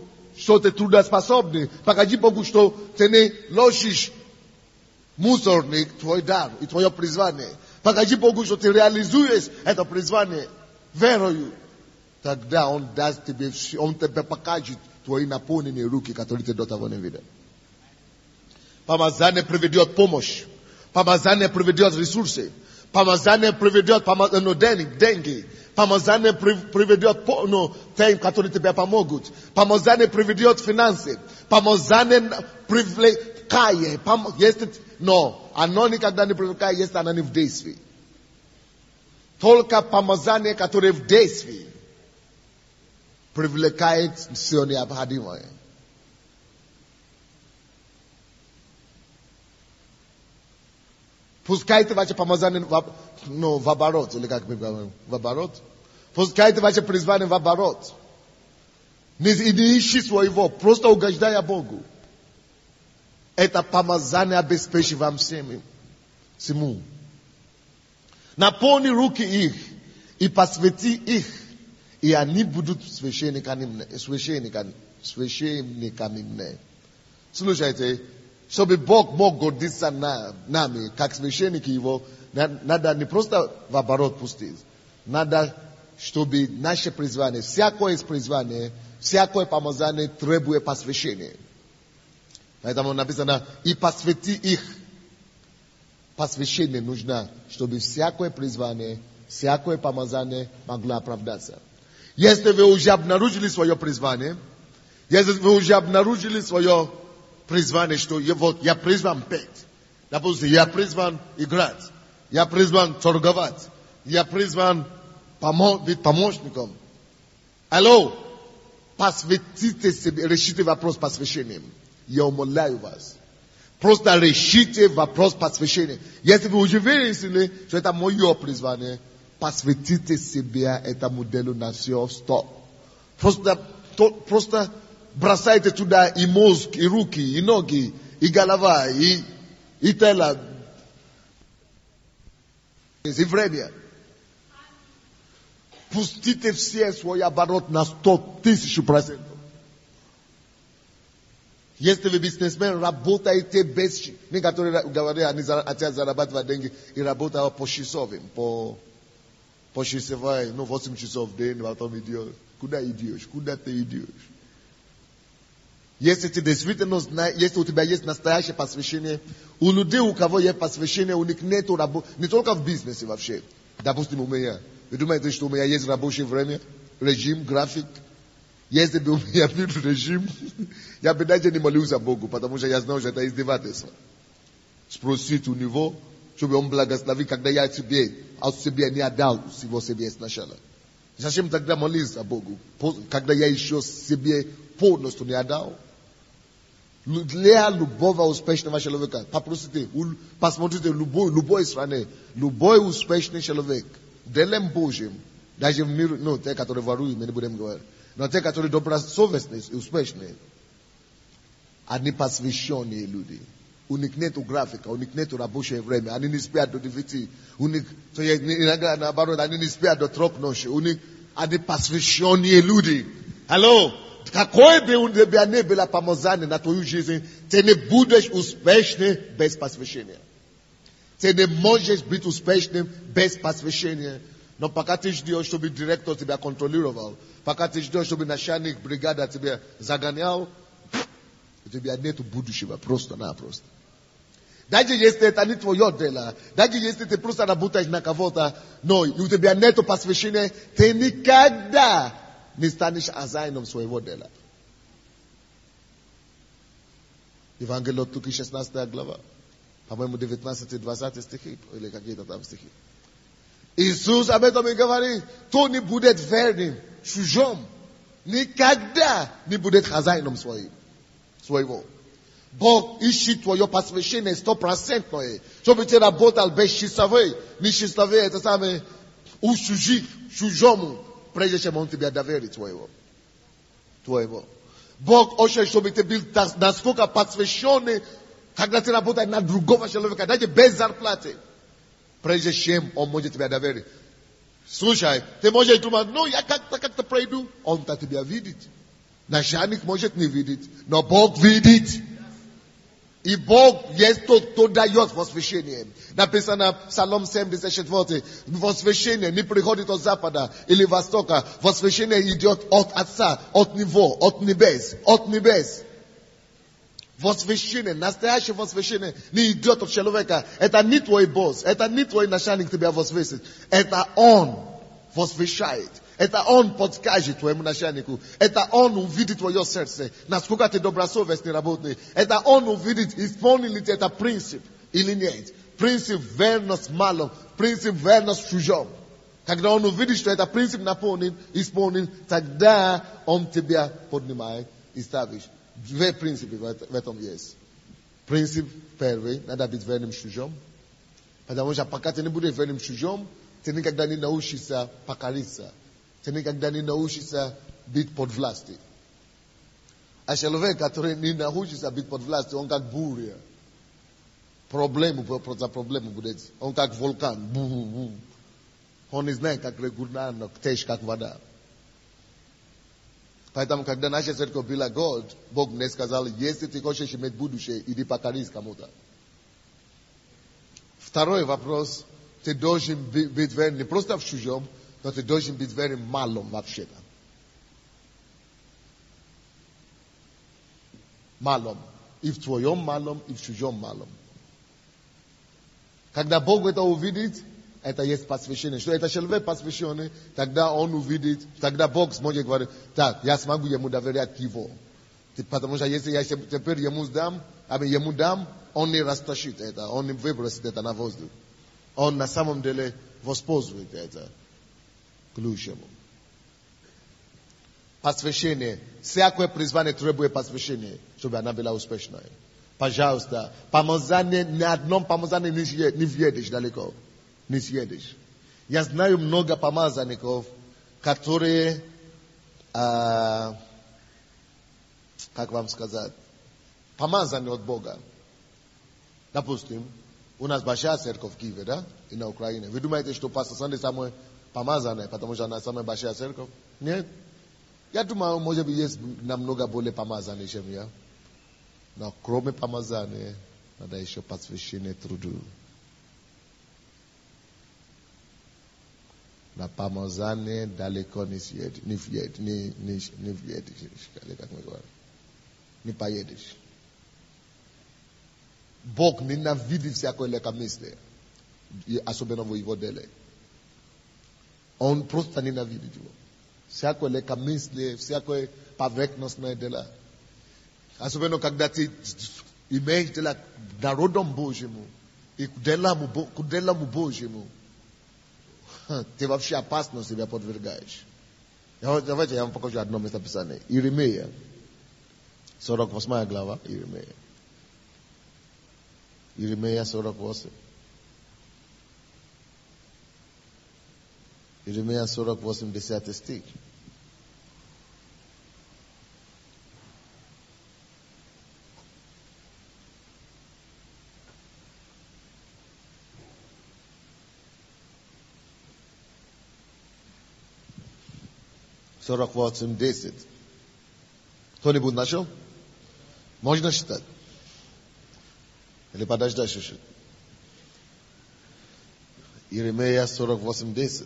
что ты трудоспособный, покажи Богу, что ты не ложишь мусорник, твой дар и твое призвание. Покажи Богу, что ты реализуешь это призвание верою. Тогда Он даст тебе, Он тебе покажет твои наполненные руки, которые ты до того не видел. Помазание приведет помощь. Помазание приведет ресурсы. Помазание приведет ну, деньги. Помазание приведет ну, тем, которые тебе помогут. Помазание приведет финансы. Помазание привлекает. Если, но оно никогда не привлекает, если оно не в действии. Только помазание, которое в действии, привлекает все необходимое. Пускайте ваше помазание в, ну, в оборот, или как мы говорим, в оборот. Пускайте ваше призвание в оборот. Не, не ищи своего, просто угождая Богу. Это помазание обеспечит вам всем, всему. Наполни руки их и посвяти их, и они будут священниками, священниками, священниками мне. Слушайте, чтобы Бог мог гордиться нами, как священники Его, надо не просто в оборот пустить. Надо, чтобы наше призвание, всякое призвание, всякое помазание требует посвящения. Поэтому написано, и посвяти их. Посвящение нужно, чтобы всякое призвание, всякое помазание могло оправдаться. Если вы уже обнаружили свое призвание, если вы уже обнаружили свое призвание, что я, вот, я призван петь. Допустим, я призван играть. Я призван торговать. Я призван помо- быть помощником. Алло, посвятите себе, решите вопрос посвящением. Я умоляю вас. Просто решите вопрос посвящения. Если вы уже выяснили, что это мое призвание, посвятите себя этому делу на все сто. Просто, то, просто бросайте туда и мозг, и руки, и ноги, и голова, и, и тело, и время. Пустите все свой оборот на сто тысяч процентов. Если вы бизнесмен, работаете без... Некоторые говорят, они хотят зарабатывать деньги и работают по часовым, по, по часовой, ну, восемь часов в день, потом идешь. Куда идешь? Куда ты идешь? Если ты действительно знаешь, если у тебя есть настоящее посвящение, у людей, у кого есть посвящение, у них нету работы, не только в бизнесе вообще. Допустим, у меня. Вы думаете, что у меня есть рабочее время, режим, график? Если бы у меня был режим, я бы даже не молился Богу, потому что я знаю, что это издевательство. Спросить у него, чтобы он благословил, когда я тебе, от себя не отдал всего себе сначала. Зачем тогда молиться Богу, когда я еще себе полностью не отдал? Для любого успешного человека, попросите, посмотрите любой, любой стране, любой успешный человек, делем Божьим, даже в мире, ну, те, которые воруют, мы не будем говорить, но те, которые добросовестные и успешные, они посвященные люди. У них нету графика, у них нету рабочее время, они не спят до девяти, у них, иногда наоборот, они не спят до трех ночи, у них, они посвященные люди. Алло, какое бы у тебя не было помазание на твою жизнь, ты не будешь успешным без посвящения. Ты не можешь быть успешным без посвящения. Но пока ты ждешь, чтобы директор тебя контролировал, пока ты ждешь, чтобы начальник бригада тебя загонял, у тебя нет будущего, просто-напросто. Даже если это не твое дело, даже если ты просто работаешь на кого-то, но у тебя нет посвящения, ты никогда не станешь хозяином своего дела. Евангелие от Луки, шестнадцатая глава, по-моему, девятнадцать-двадцать стихи, или какие-то там стихи. Иисус об этом и говорит, кто не будет верным чужим, никогда не будет хозяином своим, своего. Бог ищет твое посвящение стопроцентное, чтобы ты работал без часовой, не часовой, это самое, услужить чужому, прежде чем Он тебя доверит твоего. твоего. Бог хочет, чтобы ты был насколько посвященный, когда ты работаешь на другого человека, даже без зарплаты. Прежде чем Он может тебя доверить. Слушай, ты можешь думать, ну я как-то как-то пройду. Он-то тебя видит. Начальник может не видеть, но Бог видит. И Бог есть тот, кто дает возвещение. Написано в Псалом семьдесят четыре. Возвещение не приходит от запада или востока. Возвещение идет от Отца, от Него, от небес, от небес. Возвещение, настоящее возвещение не идет от человека. Это не твой босс, это не твой начальник тебя возвестит. Это Он возвещает. Это Он подскажет твоему начальнику. Это Он увидит твое сердце. Насколько ты добросовестный работник. Это Он увидит, исполнил ли ты это принцип или нет. Принцип верно с малым. Принцип верно с чужим. Когда Он увидит, что это принцип наполнен, исполнен, тогда Он тебя поднимает и ставишь. Две принципы в этом есть. Принцип первый, надо быть верным чужим. Потому что пока ты не будешь верным чужим, ты никогда не научишься покориться. Ты никогда не научишься быть под властью. А человек, который не научится быть под властью, он как буря. Проблему за проблему будет. Он как вулкан. Бу-бу-бу. Он не знает, как регулярно течь, как вода. Поэтому, когда наша церковь была Год, Бог мне сказал, если ты хочешь иметь будущее, иди покорись кому-то. Второй вопрос. Ты должен быть верен не просто в чужом, но ты должен быть верен малым вообще-то. Малым. И в твоем малом, и в чужом малом. Когда Бог это увидит, это есть посвящение. Что это человек посвященный, тогда он увидит, тогда Бог сможет говорить, так, я смогу ему доверять его. Потому что если я теперь ему дам, а ему дам, он не растащит это, он не выбросит это на воздух. Он на самом деле воспользует это к лучшему. Посвящение. Всякое призвание требует посвящения, чтобы она была успешной. Пожалуйста, помазание, ни одном помазании не въедешь далеко. Не съедешь. Я знаю много помазанников, которые, а, как вам сказать, помазаны от Бога. Допустим, у нас большая церковь в Киеве, да, и на Украине. Вы думаете, что пастор Санди самый помазанный, потому что она самая большая церковь? Нет. Я думаю, может быть, есть намного более помазанный, чем я. Но кроме помазания, надо еще посвящение труду. На помазание далеко не съедешь, не въедешь, не, не, не въедешь, как мы говорим. Не поедешь. Бог ненавидит всякое легкомыслие, особенно в его деле. Он просто ненавидит его. Всякое легкомыслие, всякое поверхностное дело. Особенно когда ты имеешь дело народом Божьему и к делам Божьему. Ты вообще опасно себя подвергаешь. Давайте я вам покажу одно местописание. Иеремия, сорок восьмая глава, Иеремия. Иеремия сорок восемь. Иеремия сорок восемь, десятый стих. сорок восемь, десять. Кто-нибудь нашел? Можно считать? Или подождать чуть-чуть? Иеремия сорок восемь, десять.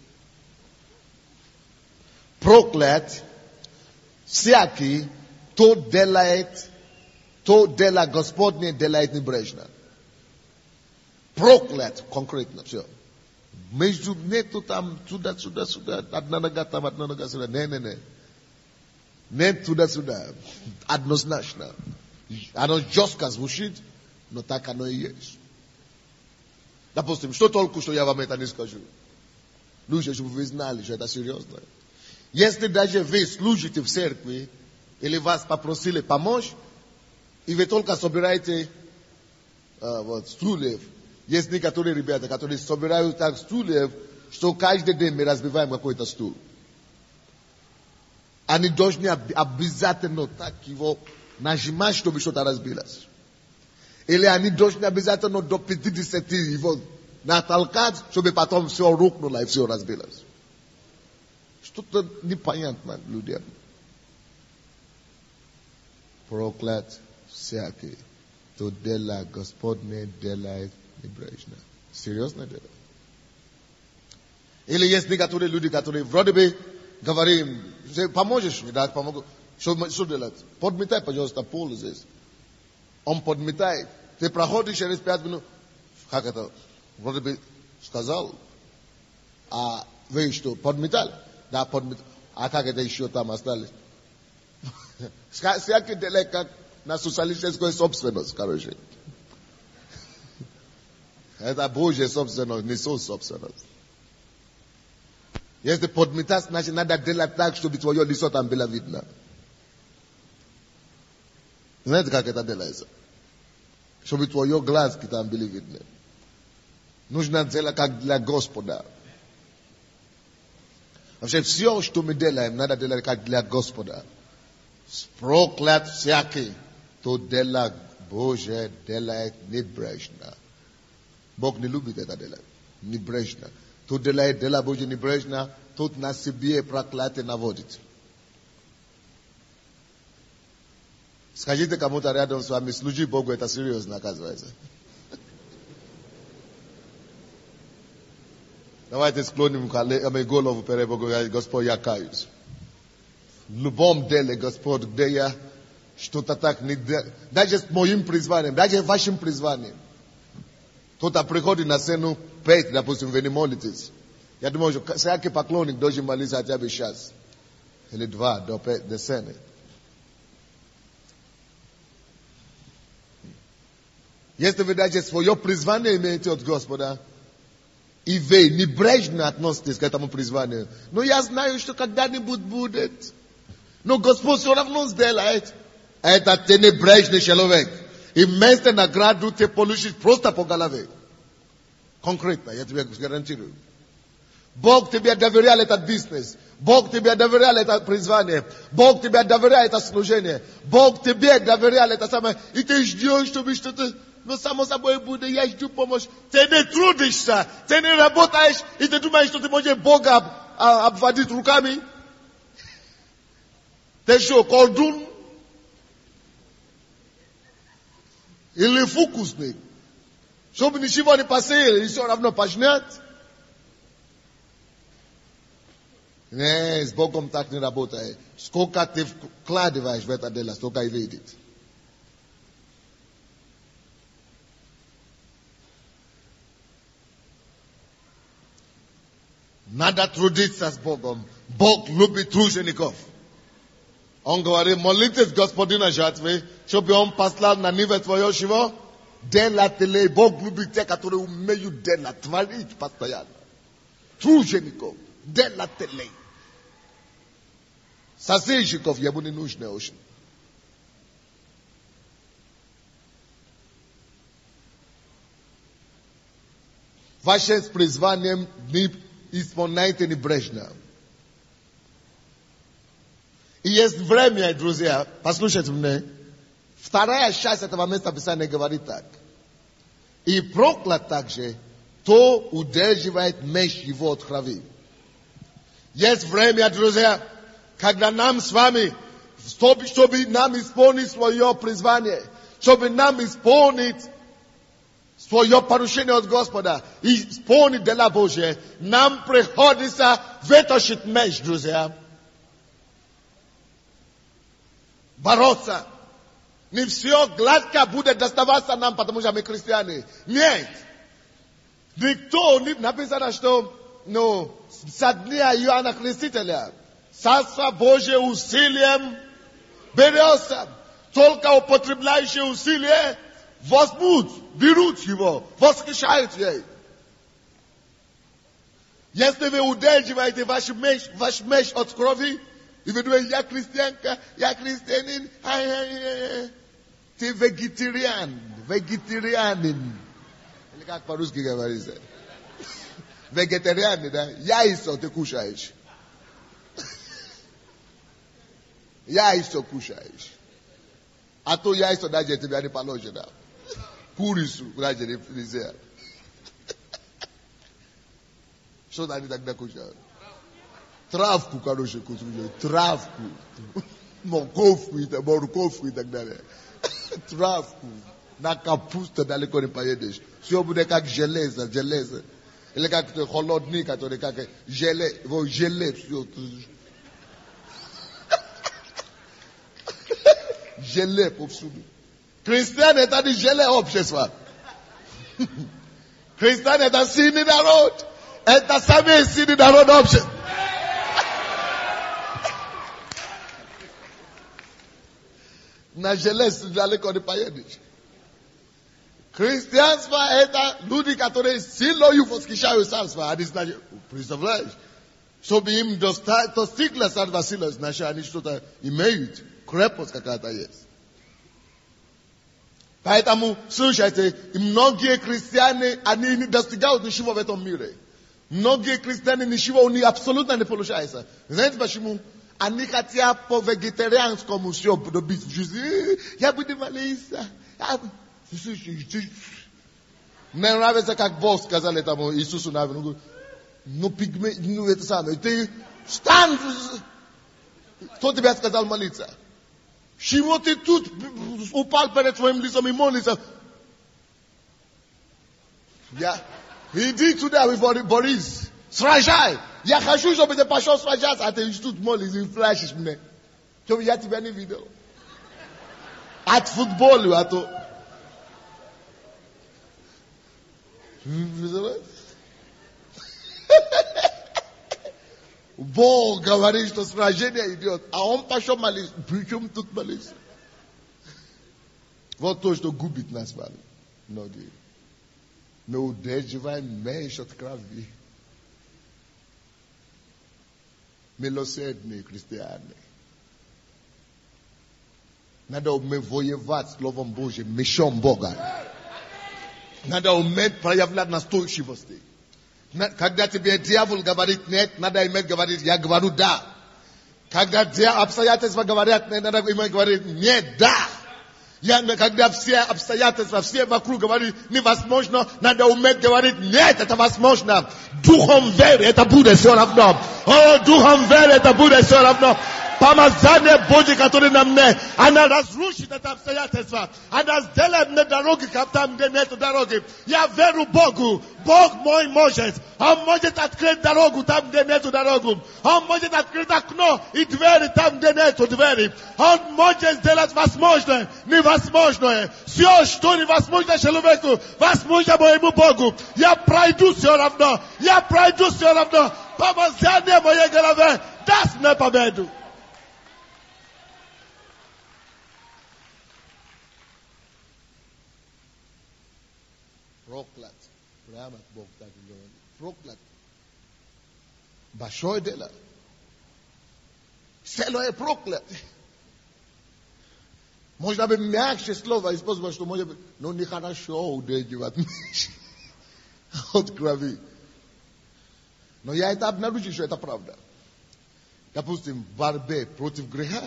Проклят всякий, кто делает, кто дело Господне делает небрежно. Проклят конкретно, все. Между нету там сюда, сюда, сюда, одна нога там, одна нога сюда. Не, не, не. Не туда, сюда. Однозначно. Оно жестко звучит, но так оно и есть. Допустим, что толку, что я вам это не скажу? Лучше, чтобы вы знали, что это серьезно. Если даже вы служите в церкви, или вас попросили помочь, и вы только собираете а, вот, стульев, есть некоторые ребята, которые собирают так стульев, что каждый день мы разбиваем какой-то стул. Они должны обязательно так его нажимать, чтобы что-то разбилось. Или они должны обязательно до пятидесяти его натолкать, чтобы потом все рухнуло и все разбилось. Что-то непонятно людям. Проклят всякий, кто дела Господне делает небрежно. Серьезно дело? Или есть некоторые люди, которые вроде бы говорим, поможешь мне, да, помогу. Что, что делать? Подметай, пожалуйста, пол здесь. Он подметает. Ты проходишь через пять минут. Как это? Вроде бы сказал. А вы что, подметали? Да, подметали. А как это еще там остались? Всякий делает как на социалистическую собственность, короче. Это Божья собственность, не собственность. Если подметать, значит, надо делать так, чтобы твое лицо там было видно. Знаете, как это делается? Чтобы твое глазки там были видны. Нужно делать как для Господа. Вообще, все, что мы делаем, надо делать как для Господа. Проклят всякий, кто делает Божье, делает небрежно. Бог не любит это делать. Небрежно. Кто делает дела Божье небрежно, тот на себе проклятие наводит. Скажите кому-то рядом с вами, служи Богу, это серьезно, оказывается. Давайте склоним голову перед Богом, Господь, я каюсь. В любом деле, Господь, где я что-то так не делаю, даже с моим призванием, даже вашим призванием. Кто-то приходит на сцену, петь, допустим, вы не молитесь. Я думаю, что всякий поклонник должен молиться хотя бы час. Или два до, до сцены. Если вы даже свое призвание имеете от Господа, и вы небрежно относитесь к этому призванию, но я знаю, что когда-нибудь будет. Но Господь все равно сделает. Это ты небрежный человек. И вместо награду ты получишь просто по голове. Конкретно, я тебе гарантирую. Бог тебе доверял этот бизнес. Бог тебе доверял это призвание. Бог тебе доверял это служение. Бог тебе доверял это самое. И ты ждешь, чтобы что-то... Но само собой будет, я жду помощь. Ты не трудишься, ты не работаешь, и ты думаешь, что ты можешь Бога об, об, обводить руками. Ты что, колдун? Или фокусник? Чтобы ничего не посеяли, и все равно пожнет. Не, с Богом так не работает. Сколько ты вкладываешь в это дело, столько и видит. Надо трудиться с Богом. Бог любит тружеников. Он говорит, молитесь Господина жатвы, чтобы Он послал на ниве твое чего? Делателей. Бог любит те, которые умеют делать, творить постоянно. Тружеников. Делателей. Сосельщиков ему не нужны очень. Ваше с призванием не исполняйте небрежно. И есть время, друзья, послушайте меня. Вторая часть этого места Писания говорит так. И проклят также, кто удерживает меч его от крови. Есть время, друзья, когда нам с вами, чтобы, чтобы нам исполнить свое призвание, чтобы нам исполнить свое поручение от Господа и исполнить дела Божьи, нам приходится вытащить меч, друзья. Бороться. Не все гладко будет доставаться нам, потому что мы христиане. Нет. Никто, не написано, что, ну, со дня Иоанна Крестителя, Царство Божие усилием берется. Только употребляющие усилия возьмут, берут его, восхищают ей. Если вы удерживаете ваш меч, ваш меч от крови, и вы думаете, я христианка, я христианин, ай, ай, ай, ты вегетариан, вегетарианин. Или как по-русски говорится? Вегетариан, да? Яйцо ты кушаешь. Яйцо кушаешь. А то яйцо даже тебе не положено. Курицу даже нельзя. Что они тогда кушают? Травку, короче, кушают. Травку. морковку, морковку и так далее. Травку. На капусту далеко не поедешь. Все будет как железо, железо. Или как холодный, который как желе, его желе, все. Желе повсюду. Христиан это не желе общества. Христиан это сильный народ. Это самый сильный народ общества. На желез далеко не поедешь. Христианство это люди, которые сильно восхищаются. Представляешь? Чтобы им достигла Сарва сила, значит, они что-то имеют. Крепость какая-то есть. Поэтому, слушайте, и многие христиане, они не достигают ничего в этом мире. Многие христиане ничего у них абсолютно не получается. Знаете почему? Они хотят по вегетарианскому все добиться в жизни. Я буду молиться. Мне нравится, как Бог сказал этому Иисусу Навину. Ну, пигмей, ну, это самое. Ты встань. Кто тебе сказал молиться? Чего ты тут упал перед твоим лицом и молишься? Я, иди туда, Борис. Сражай. Я хочу, чтобы ты пошел сражаться, а ты тут молишься и флешишь мне. Чтобы я тебя не видел. От футбола, а то... Бог говорит, что сражение идет, а он пошел молиться. Причем тут молиться? Вот то, что губит нас с вами. Многие. Мы удерживаем меньше от крови. Милосердные христиане. Надо уметь воевать Словом Божьим, мечом Бога. Надо уметь проявлять настойчивости. Когда тебе дьявол говорит нет, надо иметь говорить я говорю да. Когда обстоятельства говорят нет, надо иметь говорить нет, да. Я, когда все обстоятельства, все вокруг говорят невозможно, надо уметь говорить нет, это возможно. Духом веры это будет все равно. О, духом веры это будет все равно. Помазание Божье, которое на мне, она разрушит это обстоятельство. Она сделает мне дороги, там, где нет дороги. Я верю Богу. Бог мой может. Он может открыть дорогу там, где нет дороги. Он может открыть окно и двери там, где нет двери. Он может сделать возможное, невозможное. Все, что невозможно человеку, возможно моему Богу. Я пройду все равно. Я пройду все равно. Помазание моей головы даст мне победу. Проклят. Прямо Бог так говорит. Проклят. Большое дело. Село е проклят. Можно бы мягче слово использовать, что может быть, но нехорошо удерживать от крови. Но я это обнаружил, что это правда. Допустим, в борьбе против греха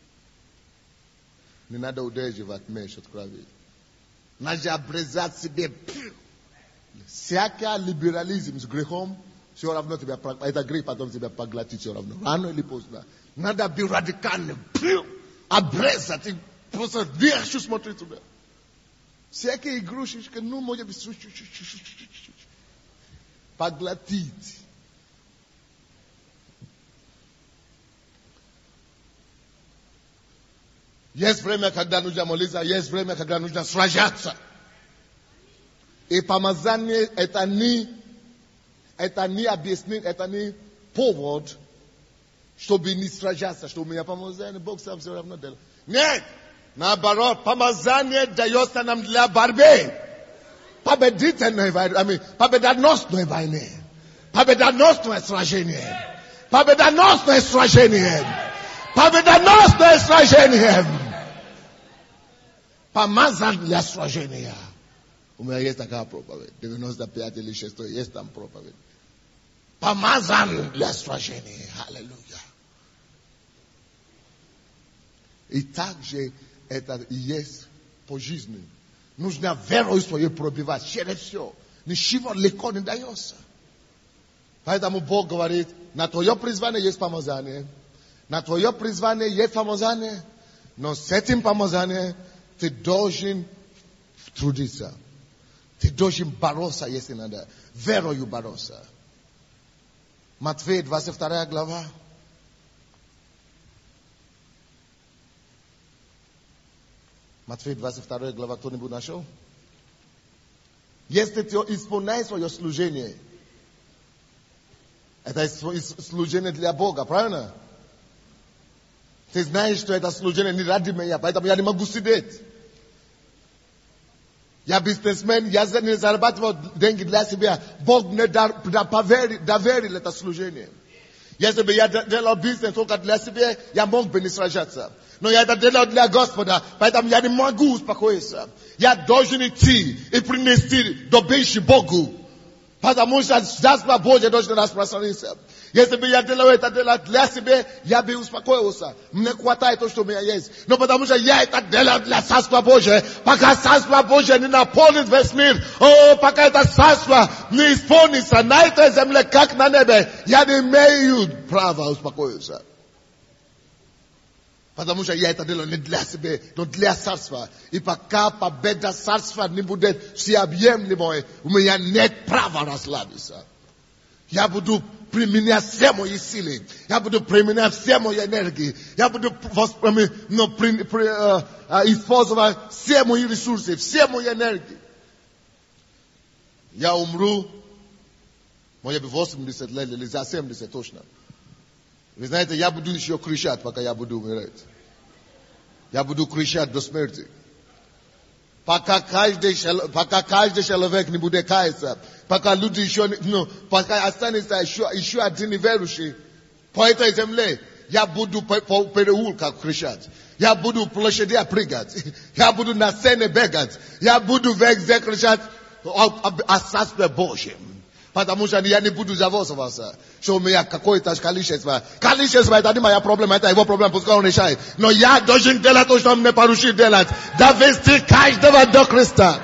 не надо удерживать меч от крови. Надо обрезать себе. Всякий либерализм с грехом все равно тебя, это грех потом тебя поглотит все равно. Рано или поздно. Надо быть радикальным. Обрезать и просто вверху смотреть туда. Всякие игрушечки, ну, может быть, поглотить. Есть время, когда нужно молиться, есть время, когда нужно сражаться. И помазание это не, это не объяснение, это не повод, чтобы не сражаться, что у меня помазание, Бог сам все равно делает. Нет! Наоборот, помазание дается нам для борьбы. Победительной войны, победоносной войны. Победоносное сражение. Победоносное сражение. Победоносное сражение. Помазан для сражения. У меня есть такая проповедь. девяносто пять или шесть, есть там проповедь. Помазан для сражения. Аллилуйя. И также это и есть по жизни. Нужно верой свою пробивать через все. Ничего легко не дается. Поэтому Бог говорит, на твое призвание есть помазание. На твое призвание есть помазание, но с этим помазанием ты должен трудиться. Ты должен бороться, если надо. Верою бороться. Матфея двадцать вторая глава. Матфея двадцать вторая глава, кто-нибудь нашел? Если ты исполняешь свое служение, это служение для Бога, правильно? Ты знаешь, что это служение не ради меня, поэтому я не могу сидеть. Я бизнесмен, я не зарабатываю деньги для себя. Бог мне доверил это служение. Если бы я делал бизнес только для себя, я мог бы не сражаться. Но я это делал для Господа, поэтому я не могу успокоиться. Я должен идти и принести добычу Богу. Потому что Царство Божье должно распространиться. Если бы я делал это делал для себя, я бы успокоился. Мне хватает то, что у меня есть. Но потому что я это делал для Царства Божьего, пока Царство Божье не наполнит весь мир, о, пока это Царство не исполнится на этой земле, как на небе, я не имею права успокоиться. Потому что я это делаю не для себя, но для Царства. И пока победа Царства не будет всеобъемлемой, у меня нет права расслабиться. Я буду применять все мои силы. Я буду применять все мои энергии. Я буду ну, при, при, uh, uh, использовать все мои ресурсы, все мои энергии. Я умру, может быть, восемьдесят лет или за семьдесят точно. Вы знаете, я буду еще кричать, пока я буду умирать. Я буду кричать до смерти. Пока каждый, пока каждый человек не будет каяться, пока люди еще, ну, пока останется еще, еще один неверующий по этой земле, я буду по, по переулкам кричать. Я буду в площадях прыгать. Я буду на сцене бегать. Я буду везде кричать о, о, о Царстве Божьем. Потому что я не буду завозываться, что у меня какое-то количество. Количество это не моя проблема, это его проблема, пускай он решает. Но я должен делать то, что он мне поручил делать. Довести каждого до Христа.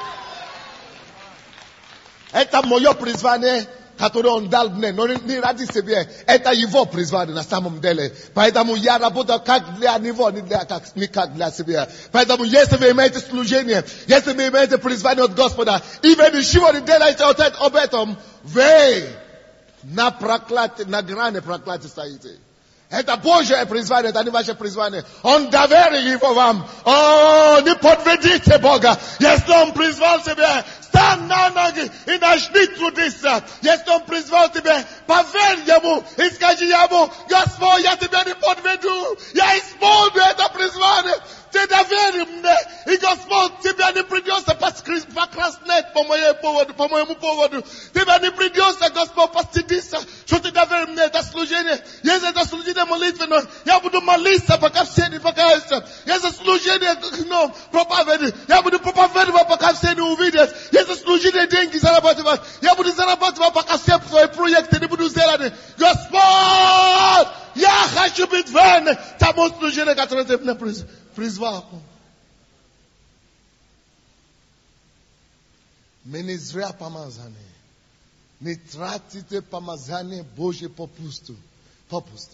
Это мое призвание, которое он дал мне, но не ради себя. Это его призвание на самом деле. Поэтому я работаю как для него, не, для, как, не как для себя. Поэтому если вы имеете служение, если вы имеете призвание от Господа, и вы ничего не делаете об этом, вы на проклятии, на грани проклятия стоите. Это Божье призвание, это не ваше призвание. Он доверил его вам. О, не подведите Бога. Если он призвал тебя, стань на ноги и начни трудиться. Если он призвал тебя, поверь ему и скажи ему: Господь, я тебя не подведу. Я исполню это призвание. Ты доверил мне, и Господь, тебя не придется покраснеть по моему поводу, по моему поводу. Тебе не придется, Господь, постыдиться, что ты доверил мне это служение. Если это служение молитвенное, я буду молиться, пока все не покаются. Если служение, ну, проповеди, я буду проповедовать, пока все не увидят. Если служение деньги зарабатывать, я буду зарабатывать, пока все свои проекты не будут сделаны. Господь, я хочу быть верным тому служению, которое ты мне призвал. Мы не зря помазаны. Не тратите помазание Божье попусту. Попусту.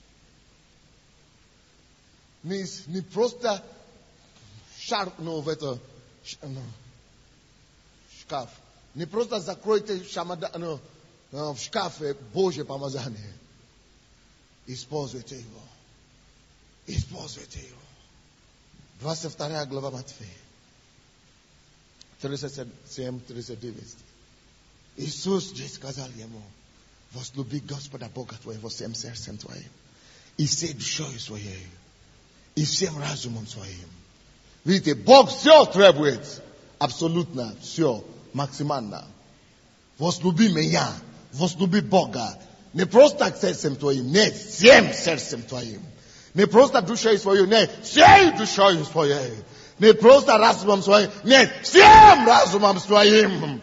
Не, не просто шарпну в это ну, шкаф. Не просто закройте шамада, ну, в шкафе Божье помазание. Используйте его. Используйте его. двадцать вторая глава Матфея. тридцать семь тридцать девять. Иисус же сказал ему: возлюби Господа Бога твоего всем сердцем твоим, и всей душой своей, и всем разумом своим. Видите, Бог все требует. Абсолютно все. Максимально. Возлюби меня. Возлюби Бога. Не просто сердцем твоим, нет, всем сердцем твоим. Не просто душой своей, нет, всей душой своей. Не просто разумом своим, нет, всем разумом своим.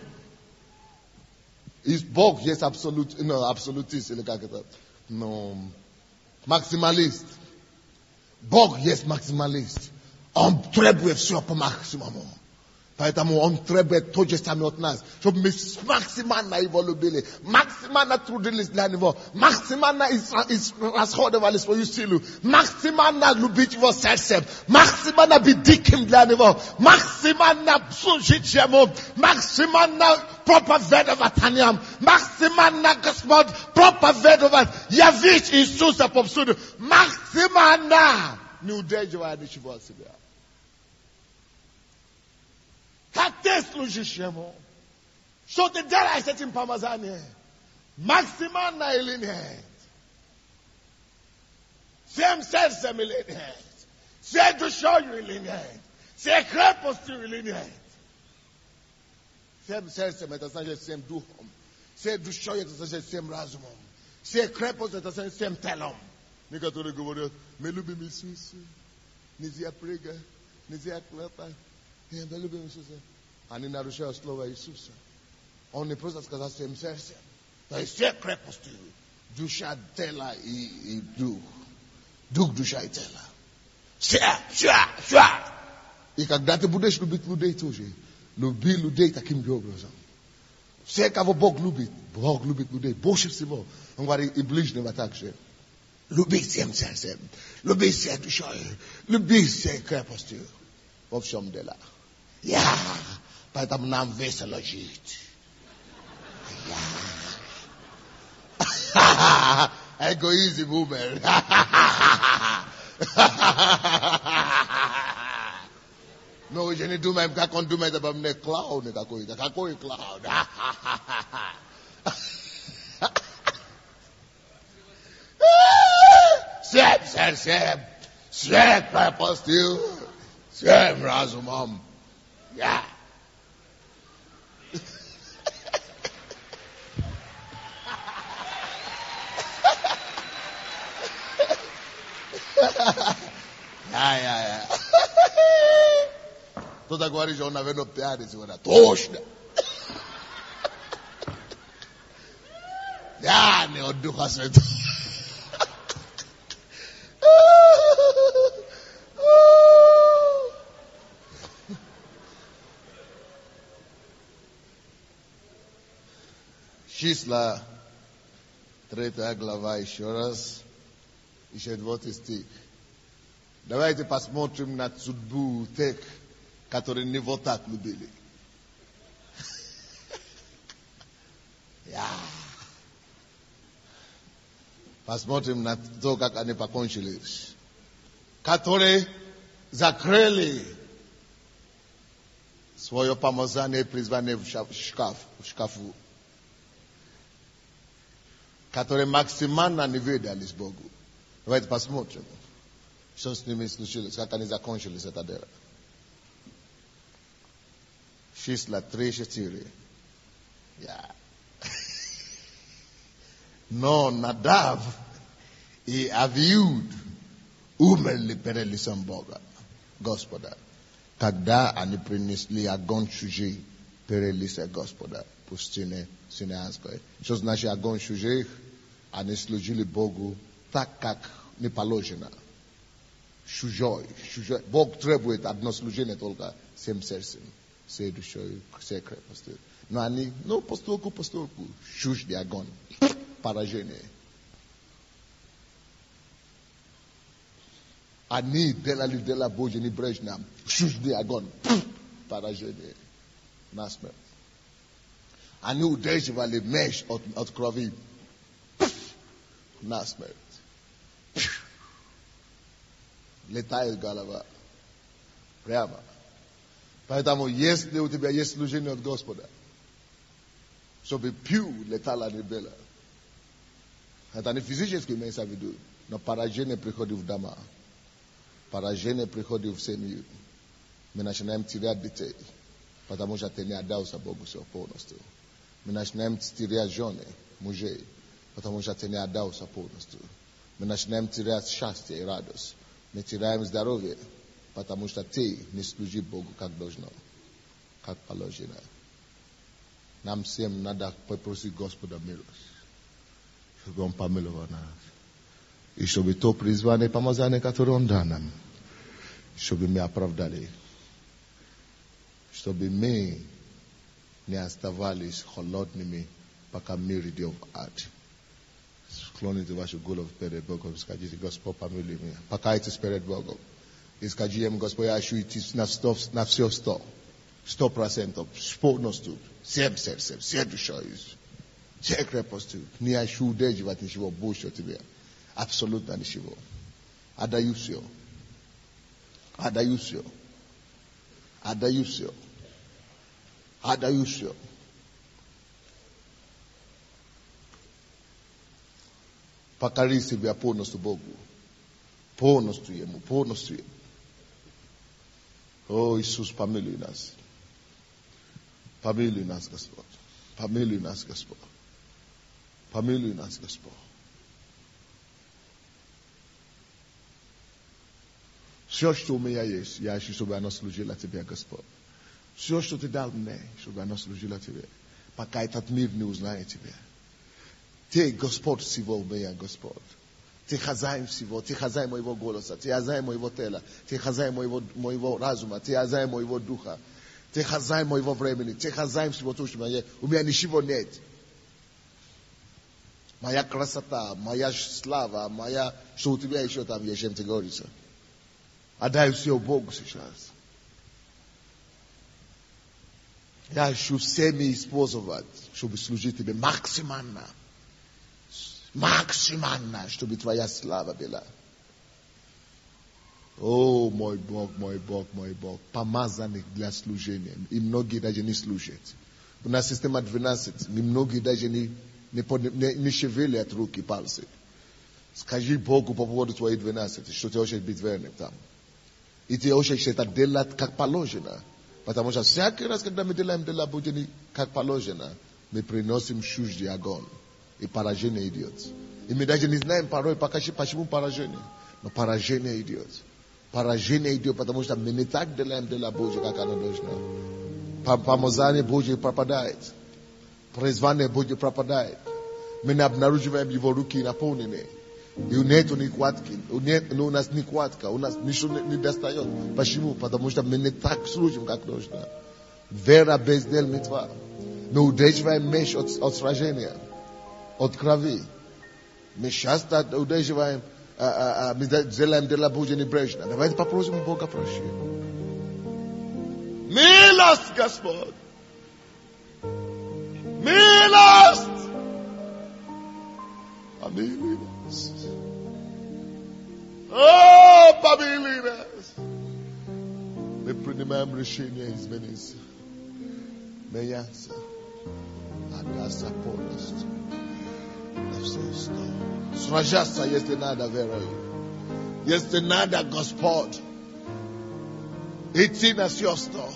И Бог есть абсолют, ну, абсолютист, или как это, ну, максималист. Бог есть максималист. Он требует все по максимуму. Поэтому он требует то же самое от нас, чтобы мы максимально его любили, максимально трудились для него, максимально расходовали свою силу, максимально любить его сердцем, максимально быть диким для него, максимально служить ему, максимально проповедовать о нем, максимально, Господь, проповедовать, явить Иисуса повсюду, максимально не удерживая ничего от себя. Как ты служишь ему? Что ты делаешь с этим помазанием? Максимально или нет? Всем сердцем или нет? Всей душою или нет? Всей крепостью или нет? Всем сердцем это значит всем духом. Всей душой это значит всем разумом. Всей крепостью это значит всем телом. Некоторые говорят, мы любим Иисуса. Нельзя прыгать, нельзя клепать. Мы любим Иисуса. Они нарушают слово Иисуса. Он не просто сказал всем сердцем. То есть все крепостью. Душа, тело и, и дух. Дух, душа и тело. Все, все, все. И когда ты будешь любить людей тоже, люби людей таким же образом. Все, кого Бог любит, Бог любит людей. Больше всего. Он говорит и ближнего также. Люби всем сердцем. Люби всей душой. Люби всей крепостью. Во всем делах. Я. Поэтому нам весело жить. Я. Эгоизм умер. Мы уже не думаем, как он думает обо мне. Клоун какой-то. Какой клоун? Всем сердцем. Всем крепостью. Всем разумом. Я. Ja, ja, ja. Кто-то говорит, что он, наверное, пьяный сегодня. Точно. Я не от Духа Святого. Числа, третья глава, еще раз, еще двадцатый стих. Давайте посмотрим на судьбу тех, которые не вот так любили. Yeah. Посмотрим на то, как они покончили. Которые закрыли свое помазание и призвание в шкаф, в шкафу. Которые максимально не выдались Богу. Давайте посмотрим, что с ними случилось, как они закончили это дело. Числа три четыре. Yeah. Но Надав и Авиуд умерли перед лицом Бога, Господа, когда они принесли огонь чужий перед лице Господа в пустыне Синеанской. Что значит огонь чужих? Они служили Богу так, как не положено. Чужой, чужой. Бог требует одно служение только всем сердцем, всей душой, всей крепостью. Но они, ну, постольку, постольку, чуждый огонь. Поражение. Они делали дела Божьи небрежно. Чуждый огонь. Поражение. Насмерть. Они удерживали меч от, от крови. Насмерть. Летает голова. Прямо. Поэтому, если у тебя есть служение от Господа, чтобы пью летала не было. Это не физически имеется в виду, но поражение приходит в дома. Поражение приходит в семью. Мы начинаем терять детей, потому что ты не отдался Богу все полностью. Мы начинаем терять жены, мужей, потому что ты не отдался полностью. Мы начинаем терять счастье и радость. Мы теряем здоровье, потому что ты не служишь Богу как должно, как положено. Нам всем надо попросить Господа милость, чтобы Он помиловал нас. И чтобы то призвание, помазание, которое Он дал нам, чтобы мы оправдали. Чтобы мы не оставались холодными, пока мир идет в ад. Склоните вашу голову перед Богом, скажите: Господь, помилуй меня. Покайтесь перед Богом. И скажите ему: Господь, я хочу идти на, сто, на все сто. Сто процентов. С полностью. Всем сердцем, всей душой, всей крепостью. Не хочу удерживать ничего больше от тебя. Абсолютно ничего. Отдаю все. Отдаю все. Отдаю все. Отдаю все. Покори себя полностью Богу. Полностью Ему. Полностью Ему. О, Иисус, помилуй нас. Помилуй нас, Господь. Помилуй нас, Господь. Помилуй нас, Господь. Все, что у меня есть, я хочу, чтобы оно служило Тебе, Господь. Все, что Ты дал мне, чтобы оно служило Тебе. Пока этот мир не узнает Тебя. Ты Господь всего у меня, Господь. Ты хозяин всего. Ты хозяин моего голоса. Ты хозяин моего тела. Ты хозяин моего, моего разума. Ты хозяин моего духа. Ты хозяин моего времени. Ты хозяин всего того, что у меня есть. У меня ничего нет. Моя красота, моя слава, моя... Что у тебя еще там есть, чем ты говорится. Отдай все Богу сейчас. Я хочу всеми использовать, чтобы служить Тебе максимально. Максимально, чтобы Твоя слава была. О, мой Бог, мой Бог, мой Бог. Помазанных для служения. И многие даже не служат. У нас система двенадцать. И многие даже не, не, не, не шевелят руки, пальцы. Скажи Богу по поводу твоей двенадцати, что ты хочешь быть верным там. И ты хочешь это делать как положено. Потому что всякий раз, когда мы делаем дела будем как положено, мы приносим чуждый огонь. И поражение идет. И мы даже не знаем порой, почему поражение. Но поражение идет. Поражение идет, потому что мы не так делаем дела Божьи, как оно должно. Помазание Божье пропадает. Призвание Божье пропадает. Мы не обнаруживаем его руки наполненные. И нет нехватки. У нас нехватка. У нас ничего не достает. Почему? Потому что мы не так служим, как нужно. Вера без дел мертва. Мы удерживаем меч от, от сражения. От крови. Мы часто удерживаем, а, а, мы делаем дела Божьи небрежно. Давайте попросим у Бога прощения. Милость, Господь! Милость! Помилуй нас. О, помилуй нас! Мы принимаем решение измениться. Меняться. Отдаться полностью. Сражаться, если надо, верой. Если надо, Господь. Идти на все сто.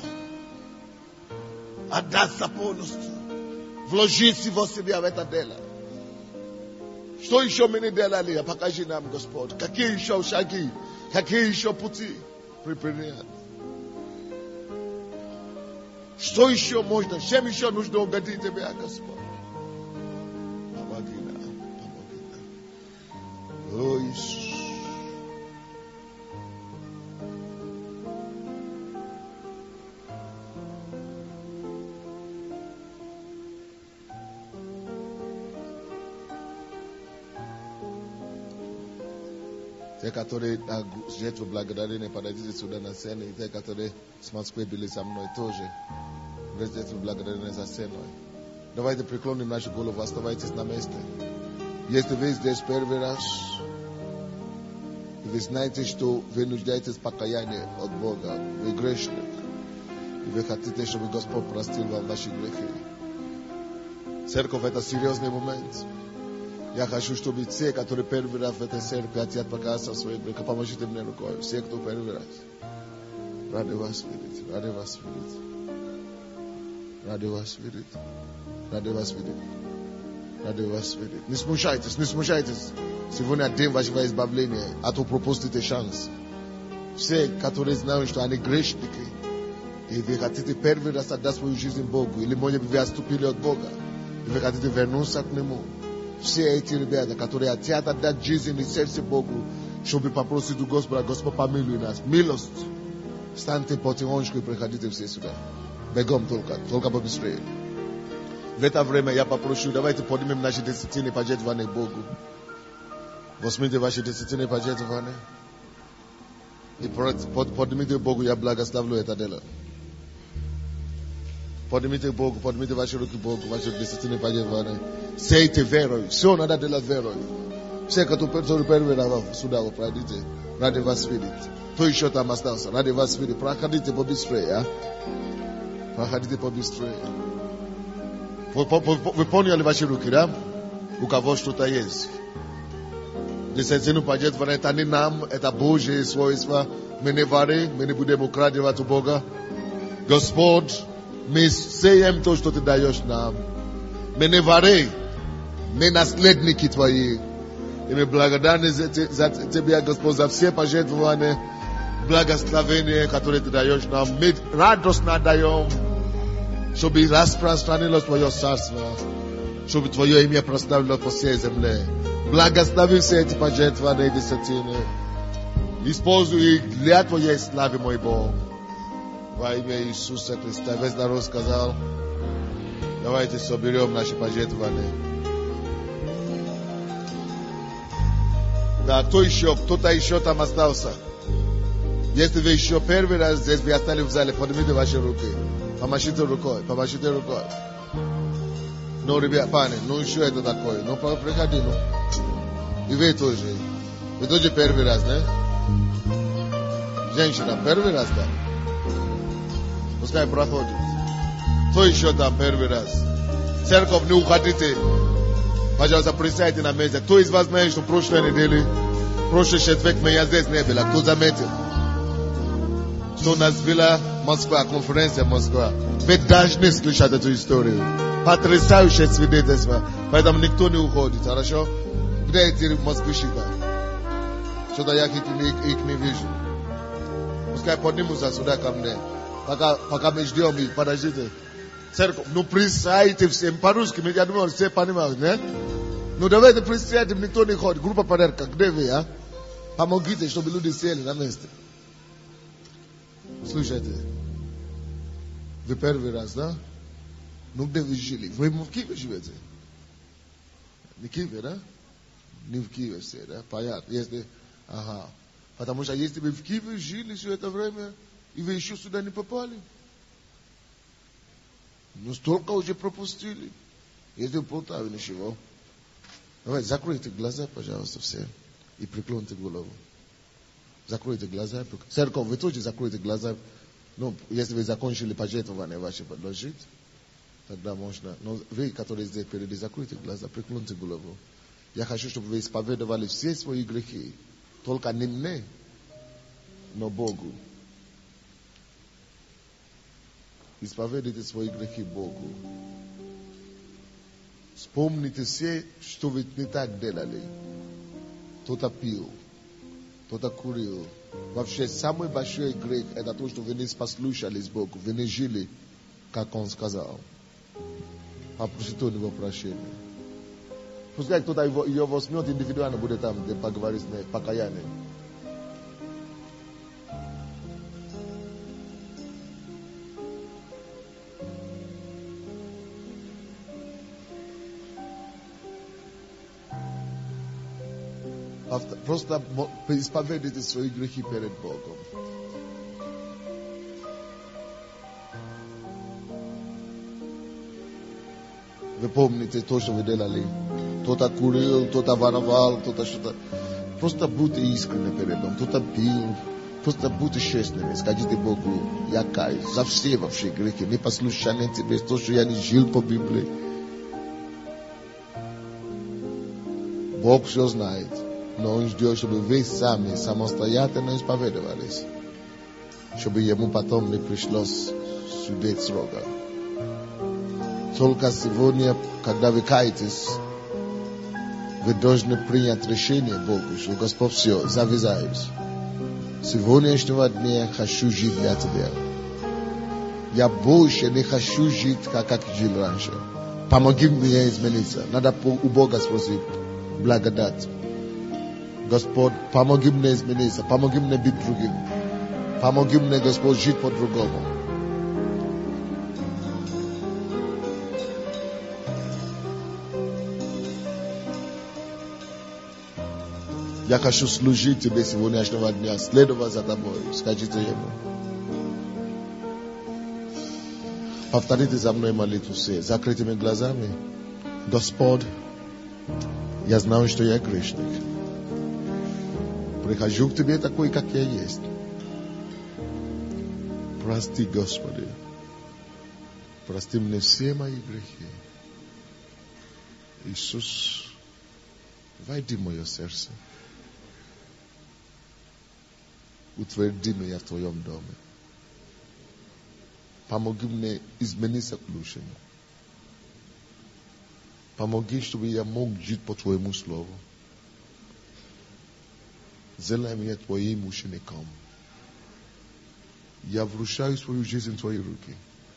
Отдаться полностью. Вложить всего себя в это дело. Что еще мы не делали? Покажи нам, Господь. Какие еще шаги? Какие еще пути предпринять? Что еще можно? Чем еще нужно угодить Тебе, Господь? Помоги нам. Помоги нам. О, Иисус. Те, которые на жертву благодарения, подойдите сюда на сцену. И те, которые с Москвы были со мной тоже. В жертву благодарения за сценой. Давайте преклоним нашу голову, оставайтесь на месте. Если вы здесь первый раз, и вы знаете, что вы нуждаетесь в покаянии от Бога, вы грешник, и вы хотите, чтобы Господь простил вам ваши грехи. Церковь — это серьезный момент. Я хочу, чтобы все, которые первый раз в этой церкви хотят показаться своим грехом, поможите мне рукой. Все, кто первый раз. Ради вас видеть. Ради вас видеть. Ради вас видеть. Ради вас видеть. Ради вас видеть. Не смущайтесь, не смущайтесь. Сегодня день вашего избавления, а то пропустите шанс. Все, которые знают, что они грешники, и вы хотите первый раз отдать свою жизнь Богу, или, может быть, вы отступили от Бога, и вы хотите вернуться к Нему. Все эти ребята, которые хотят отдать жизнь и сердце Богу, чтобы попросить у Господа: Господь, помилуй нас. Милость. Станьте потихонечку и приходите все сюда. Бегом только, только побыстрее. В это время я попрошу, давайте поднимем наши десятины, пожертвования Богу. Возьмите ваши десятины, пожертвования. И поднимите Богу, я благословлю это дело. Поднимите Богу, поднимите ваши руки Богу, ваши десятины, пожертвования. Сейте верой, все надо делать верой. Все, которые первый раз сюда, пройдите, ради вас видеть. То еще там остался, ради вас видеть. Проходите побыстрее, а? Проходите побыстрее. Вы поняли ваши руки, да? У кого что-то есть. Десятину пожертвования, это не нам, это Божье свойство. Мы не вари, мы не будем украдывать у Бога. Господь, мы сеем то, что ты даешь нам. Мы не вари, мы наследники твои. И мы благодарны за тебя, Господь, за все пожертвования, благословения, которые ты даешь нам. Мы радостно даем, чтобы распространилось твое царство, чтобы твое имя прославилось по всей земле. Благослови все эти пожертвования и десятины. Используй их для твоей славы, мой Бог. Во имя Иисуса Христа. Весь народ сказал, давайте соберем наши пожертвования. Да, кто еще? Кто-то еще там остался. Если вы еще первый раз здесь, вы остались в зале, поднимите ваши руки. Помашите рукой, помашите рукой. Ну, ребят, пани, ну еще это такое. Ну, приходи, ну. И вы тоже. Вы тоже первый раз, не? Женщина, первый раз, да? Пускай проходит. Кто еще там первый раз? Церковь, не уходите. Пожалуйста, присядьте на месте. Кто из вас знает, что прошлой неделе, прошлый четверг меня здесь не было? Кто заметил? Что у нас была Москва, конференция Москва. Вы должны слышать эту историю. Потрясающее свидетельство. Поэтому никто не уходит, хорошо? Где эти москвичи-то? Что-то я их, их не вижу. Пускай поднимутся сюда ко мне. Пока, пока мы ждем их, подождите. Церковь, ну присядьте всем. По-русски, я думаю, все понимают, не? Ну давайте присядьте, никто не ходит. Группа порядка, где вы, а? Помогите, чтобы люди сели на месте. Слушайте. Вы первый раз, да? Ну где вы жили? Вы в Киеве живете? Не в Киеве, да? Не в Киеве все, да? Понятно. Если... Ага. Потому что если вы в Киеве жили все это время, и вы еще сюда не попали, ну столько уже пропустили. Если в Полтаве ничего. Давайте, закройте глаза, пожалуйста, все. И преклоните голову. Закройте глаза. Церковь, вы тоже закройте глаза. Ну, если вы закончили пожертвование ваше подложить, тогда можно. Но вы, которые здесь впереди, закройте глаза, преклоните голову. Я хочу, чтобы вы исповедовали все свои грехи. Только не мне, но Богу. Исповедуйте свои грехи Богу. Вспомните все, что вы не так делали. Кто-то пил, кто-то курил. Вообще, самый большой грех – это то, что вы не послушались Богу, вы не жили, как Он сказал. Попросите у Него прощения. Пускай кто-то ее возьмет индивидуально, будет там, где поговорить с ней, покаяние. Просто исповедуйте свои грехи перед Богом. Вы помните то, что вы делали. Кто-то курил, кто-то воровал, кто-то что-то. Просто будьте искренни перед Богом. Кто-то пил. Просто будьте честными. Скажите Богу, я каюсь за все вообще грехи. Непослушание тебе, то, что я не жил по Библии. Бог все знает. Но Он ждет, чтобы вы сами самостоятельно исповедовались. Чтобы Ему потом не пришлось судить строго. Только сегодня, когда вы каетесь, вы должны принять решение Богу, что Господь все, завязаюсь. Сегодняшнего дня я хочу жить для Тебя. Я больше не хочу жить, как, как жил раньше. Помоги мне измениться. Надо у Бога спросить благодать. Господь, помоги мне измениться, помоги мне быть другим. Помоги мне, Господь, жить по-другому. Я хочу служить Тебе сегодняшнего дня, следовать за Тобой. Скажите Ему. Повторите за мной молитву все, закрытыми глазами. Господь, я знаю, что я грешник. Прихожу к Тебе такой, как я есть. Прости, Господи. Прости мне все мои грехи. Иисус, войди в мое сердце. Утверди меня в Твоем доме. Помоги мне измениться к лучшему. Помоги, чтобы я мог жить по Твоему Слову. Сделай меня Твоим учеником. Я вручаю свою жизнь в Твои руки.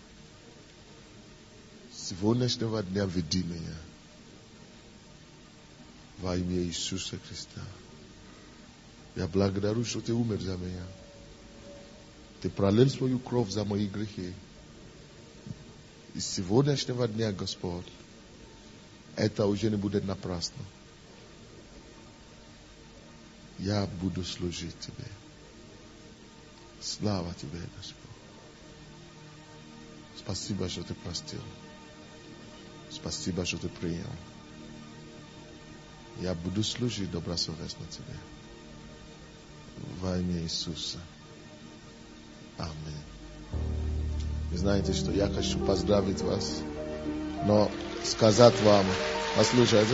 Сегодняшнего дня веди меня. Во имя Иисуса Христа. Я благодарю, что Ты умер за меня. Ты пролил свою кровь за мои грехи. И с сегодняшнего дня, Господь, это уже не будет напрасно. Я буду служить Тебе. Слава Тебе, Господь. Спасибо, что Ты простил. Спасибо, что Ты принял. Я буду служить добросовестно Тебе. Во имя Иисуса. Аминь. Вы знаете, что я хочу поздравить вас, но сказать вам, послушайте,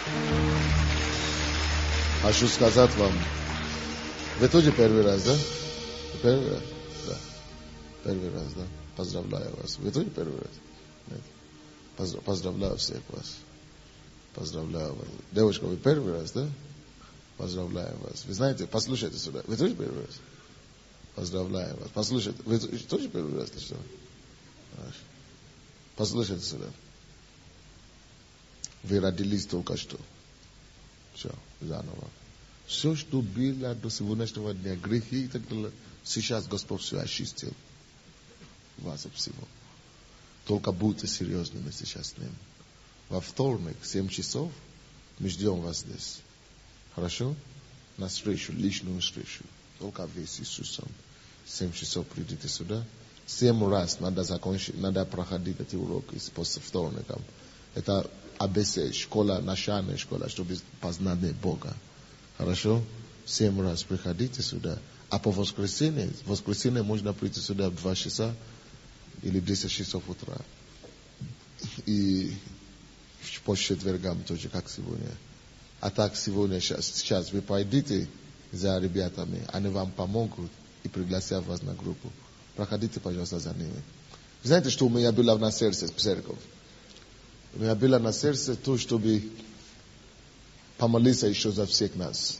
хочу сказать вам, вы тоже первый раз, да? Первый раз? Да. Первый раз, да? Поздравляю вас. Вы тоже первый раз? Нет. Поздравляю всех вас. Поздравляю вас. Девушка, вы первый раз, да? Поздравляю вас. Вы знаете, послушайте сюда. Вы тоже первый раз? Поздравляю вас. Послушайте. Вы тоже первый раз, что? Послушайте сюда. Вы родились только что. Все, заново. Все, что было до сегодняшнего дня, грехи и так далее, сейчас Господь все очистил. Вас от всего. Только будьте серьезными сейчас с Ним. Во вторник, в семь часов, мы ждем вас здесь. Хорошо? На встречу, личную встречу. Только вы с Иисусом. Семь часов придите сюда. Семь раз надо закончить, надо проходить эти уроки после вторника. Это АБС, школа, начальная школа, чтобы познать Бога. Хорошо? Семь раз приходите сюда. А по воскресенье, в воскресенье можно прийти сюда в два часа или десять часов утра. И по четвергам тоже, как сегодня. А так сегодня, сейчас, сейчас вы пойдите за ребятами, они вам помогут и пригласят вас на группу. Проходите, пожалуйста, за ними. Знаете, что у меня было на сердце, церковь? У меня было на сердце то, чтобы помолиться еще за всех нас.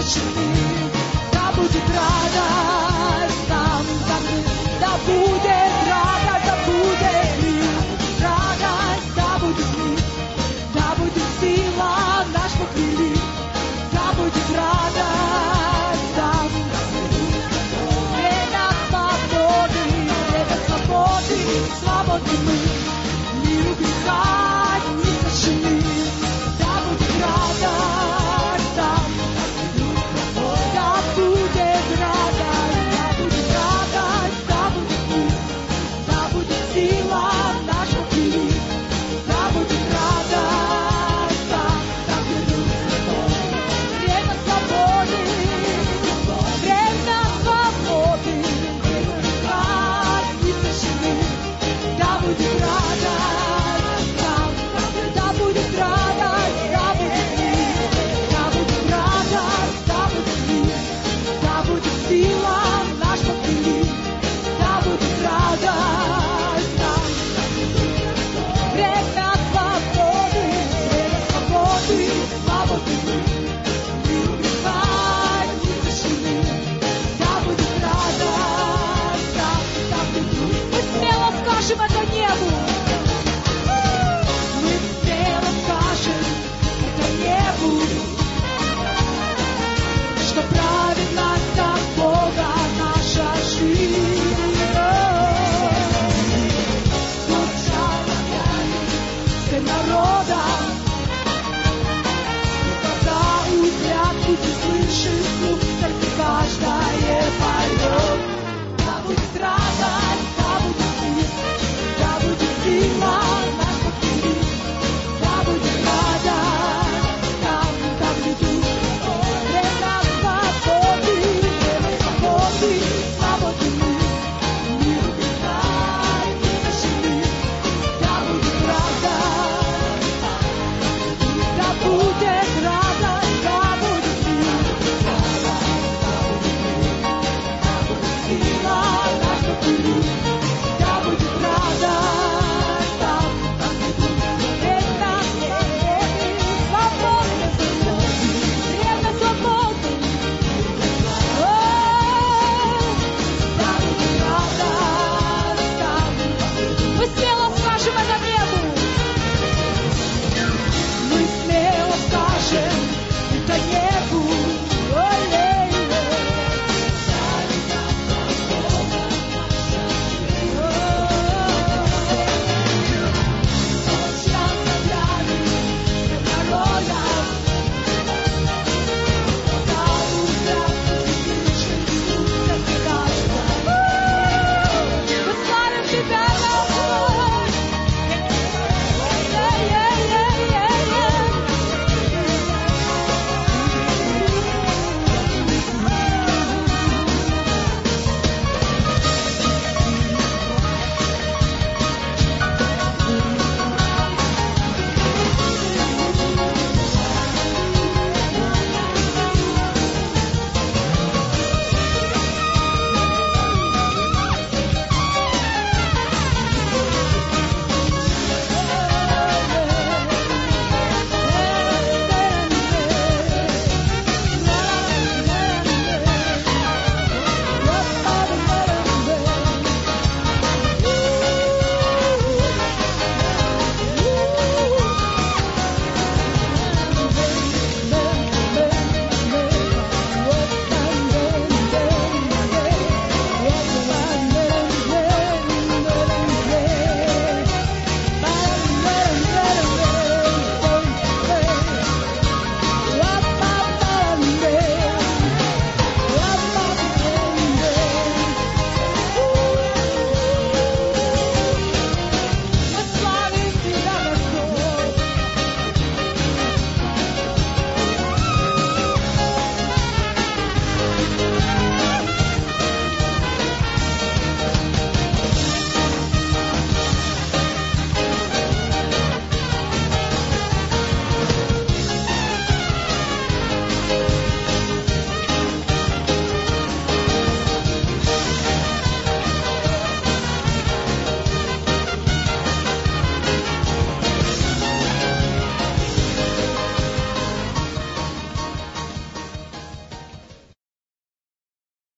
тишины. Да будет радость нам, да будет радость, да будет мир. Радость, да будет мир, да будет сила наш покрылик. Да будет радость нам. Время свободы, время свободы, свободы мы, миру греха не прощены. Да будет радость нам, да будет радость, да будет радость, да будет мир, да будет сила наш покрылик. Да будет радость нам, да будет время свободы, время свободы, время греха не прощены. Да будет радость нам, да будет радость, да будет мир, да будет радость, да будет мир, да будет сила наш покрылик. Да будет радость нам. Время свободы, время свободы, свободы мы, миру греха не прощены. Да будет радость нам, да будет. Мы смело скажем это небу. Мы смело скажем это небу, что праведность от Бога наша жизнь. Всем народам, когда утрят пути слышит звук, сердце каждое поет. Да будет радость, да будет мир, да будет сила наш покрылик. Да будет радость, там, да будет время свободы, время свободы, свободы мы, миру греха не прощены. Да будет радость, да будет радость, да будет мир, да будет мир, да будет сила наш покрылик.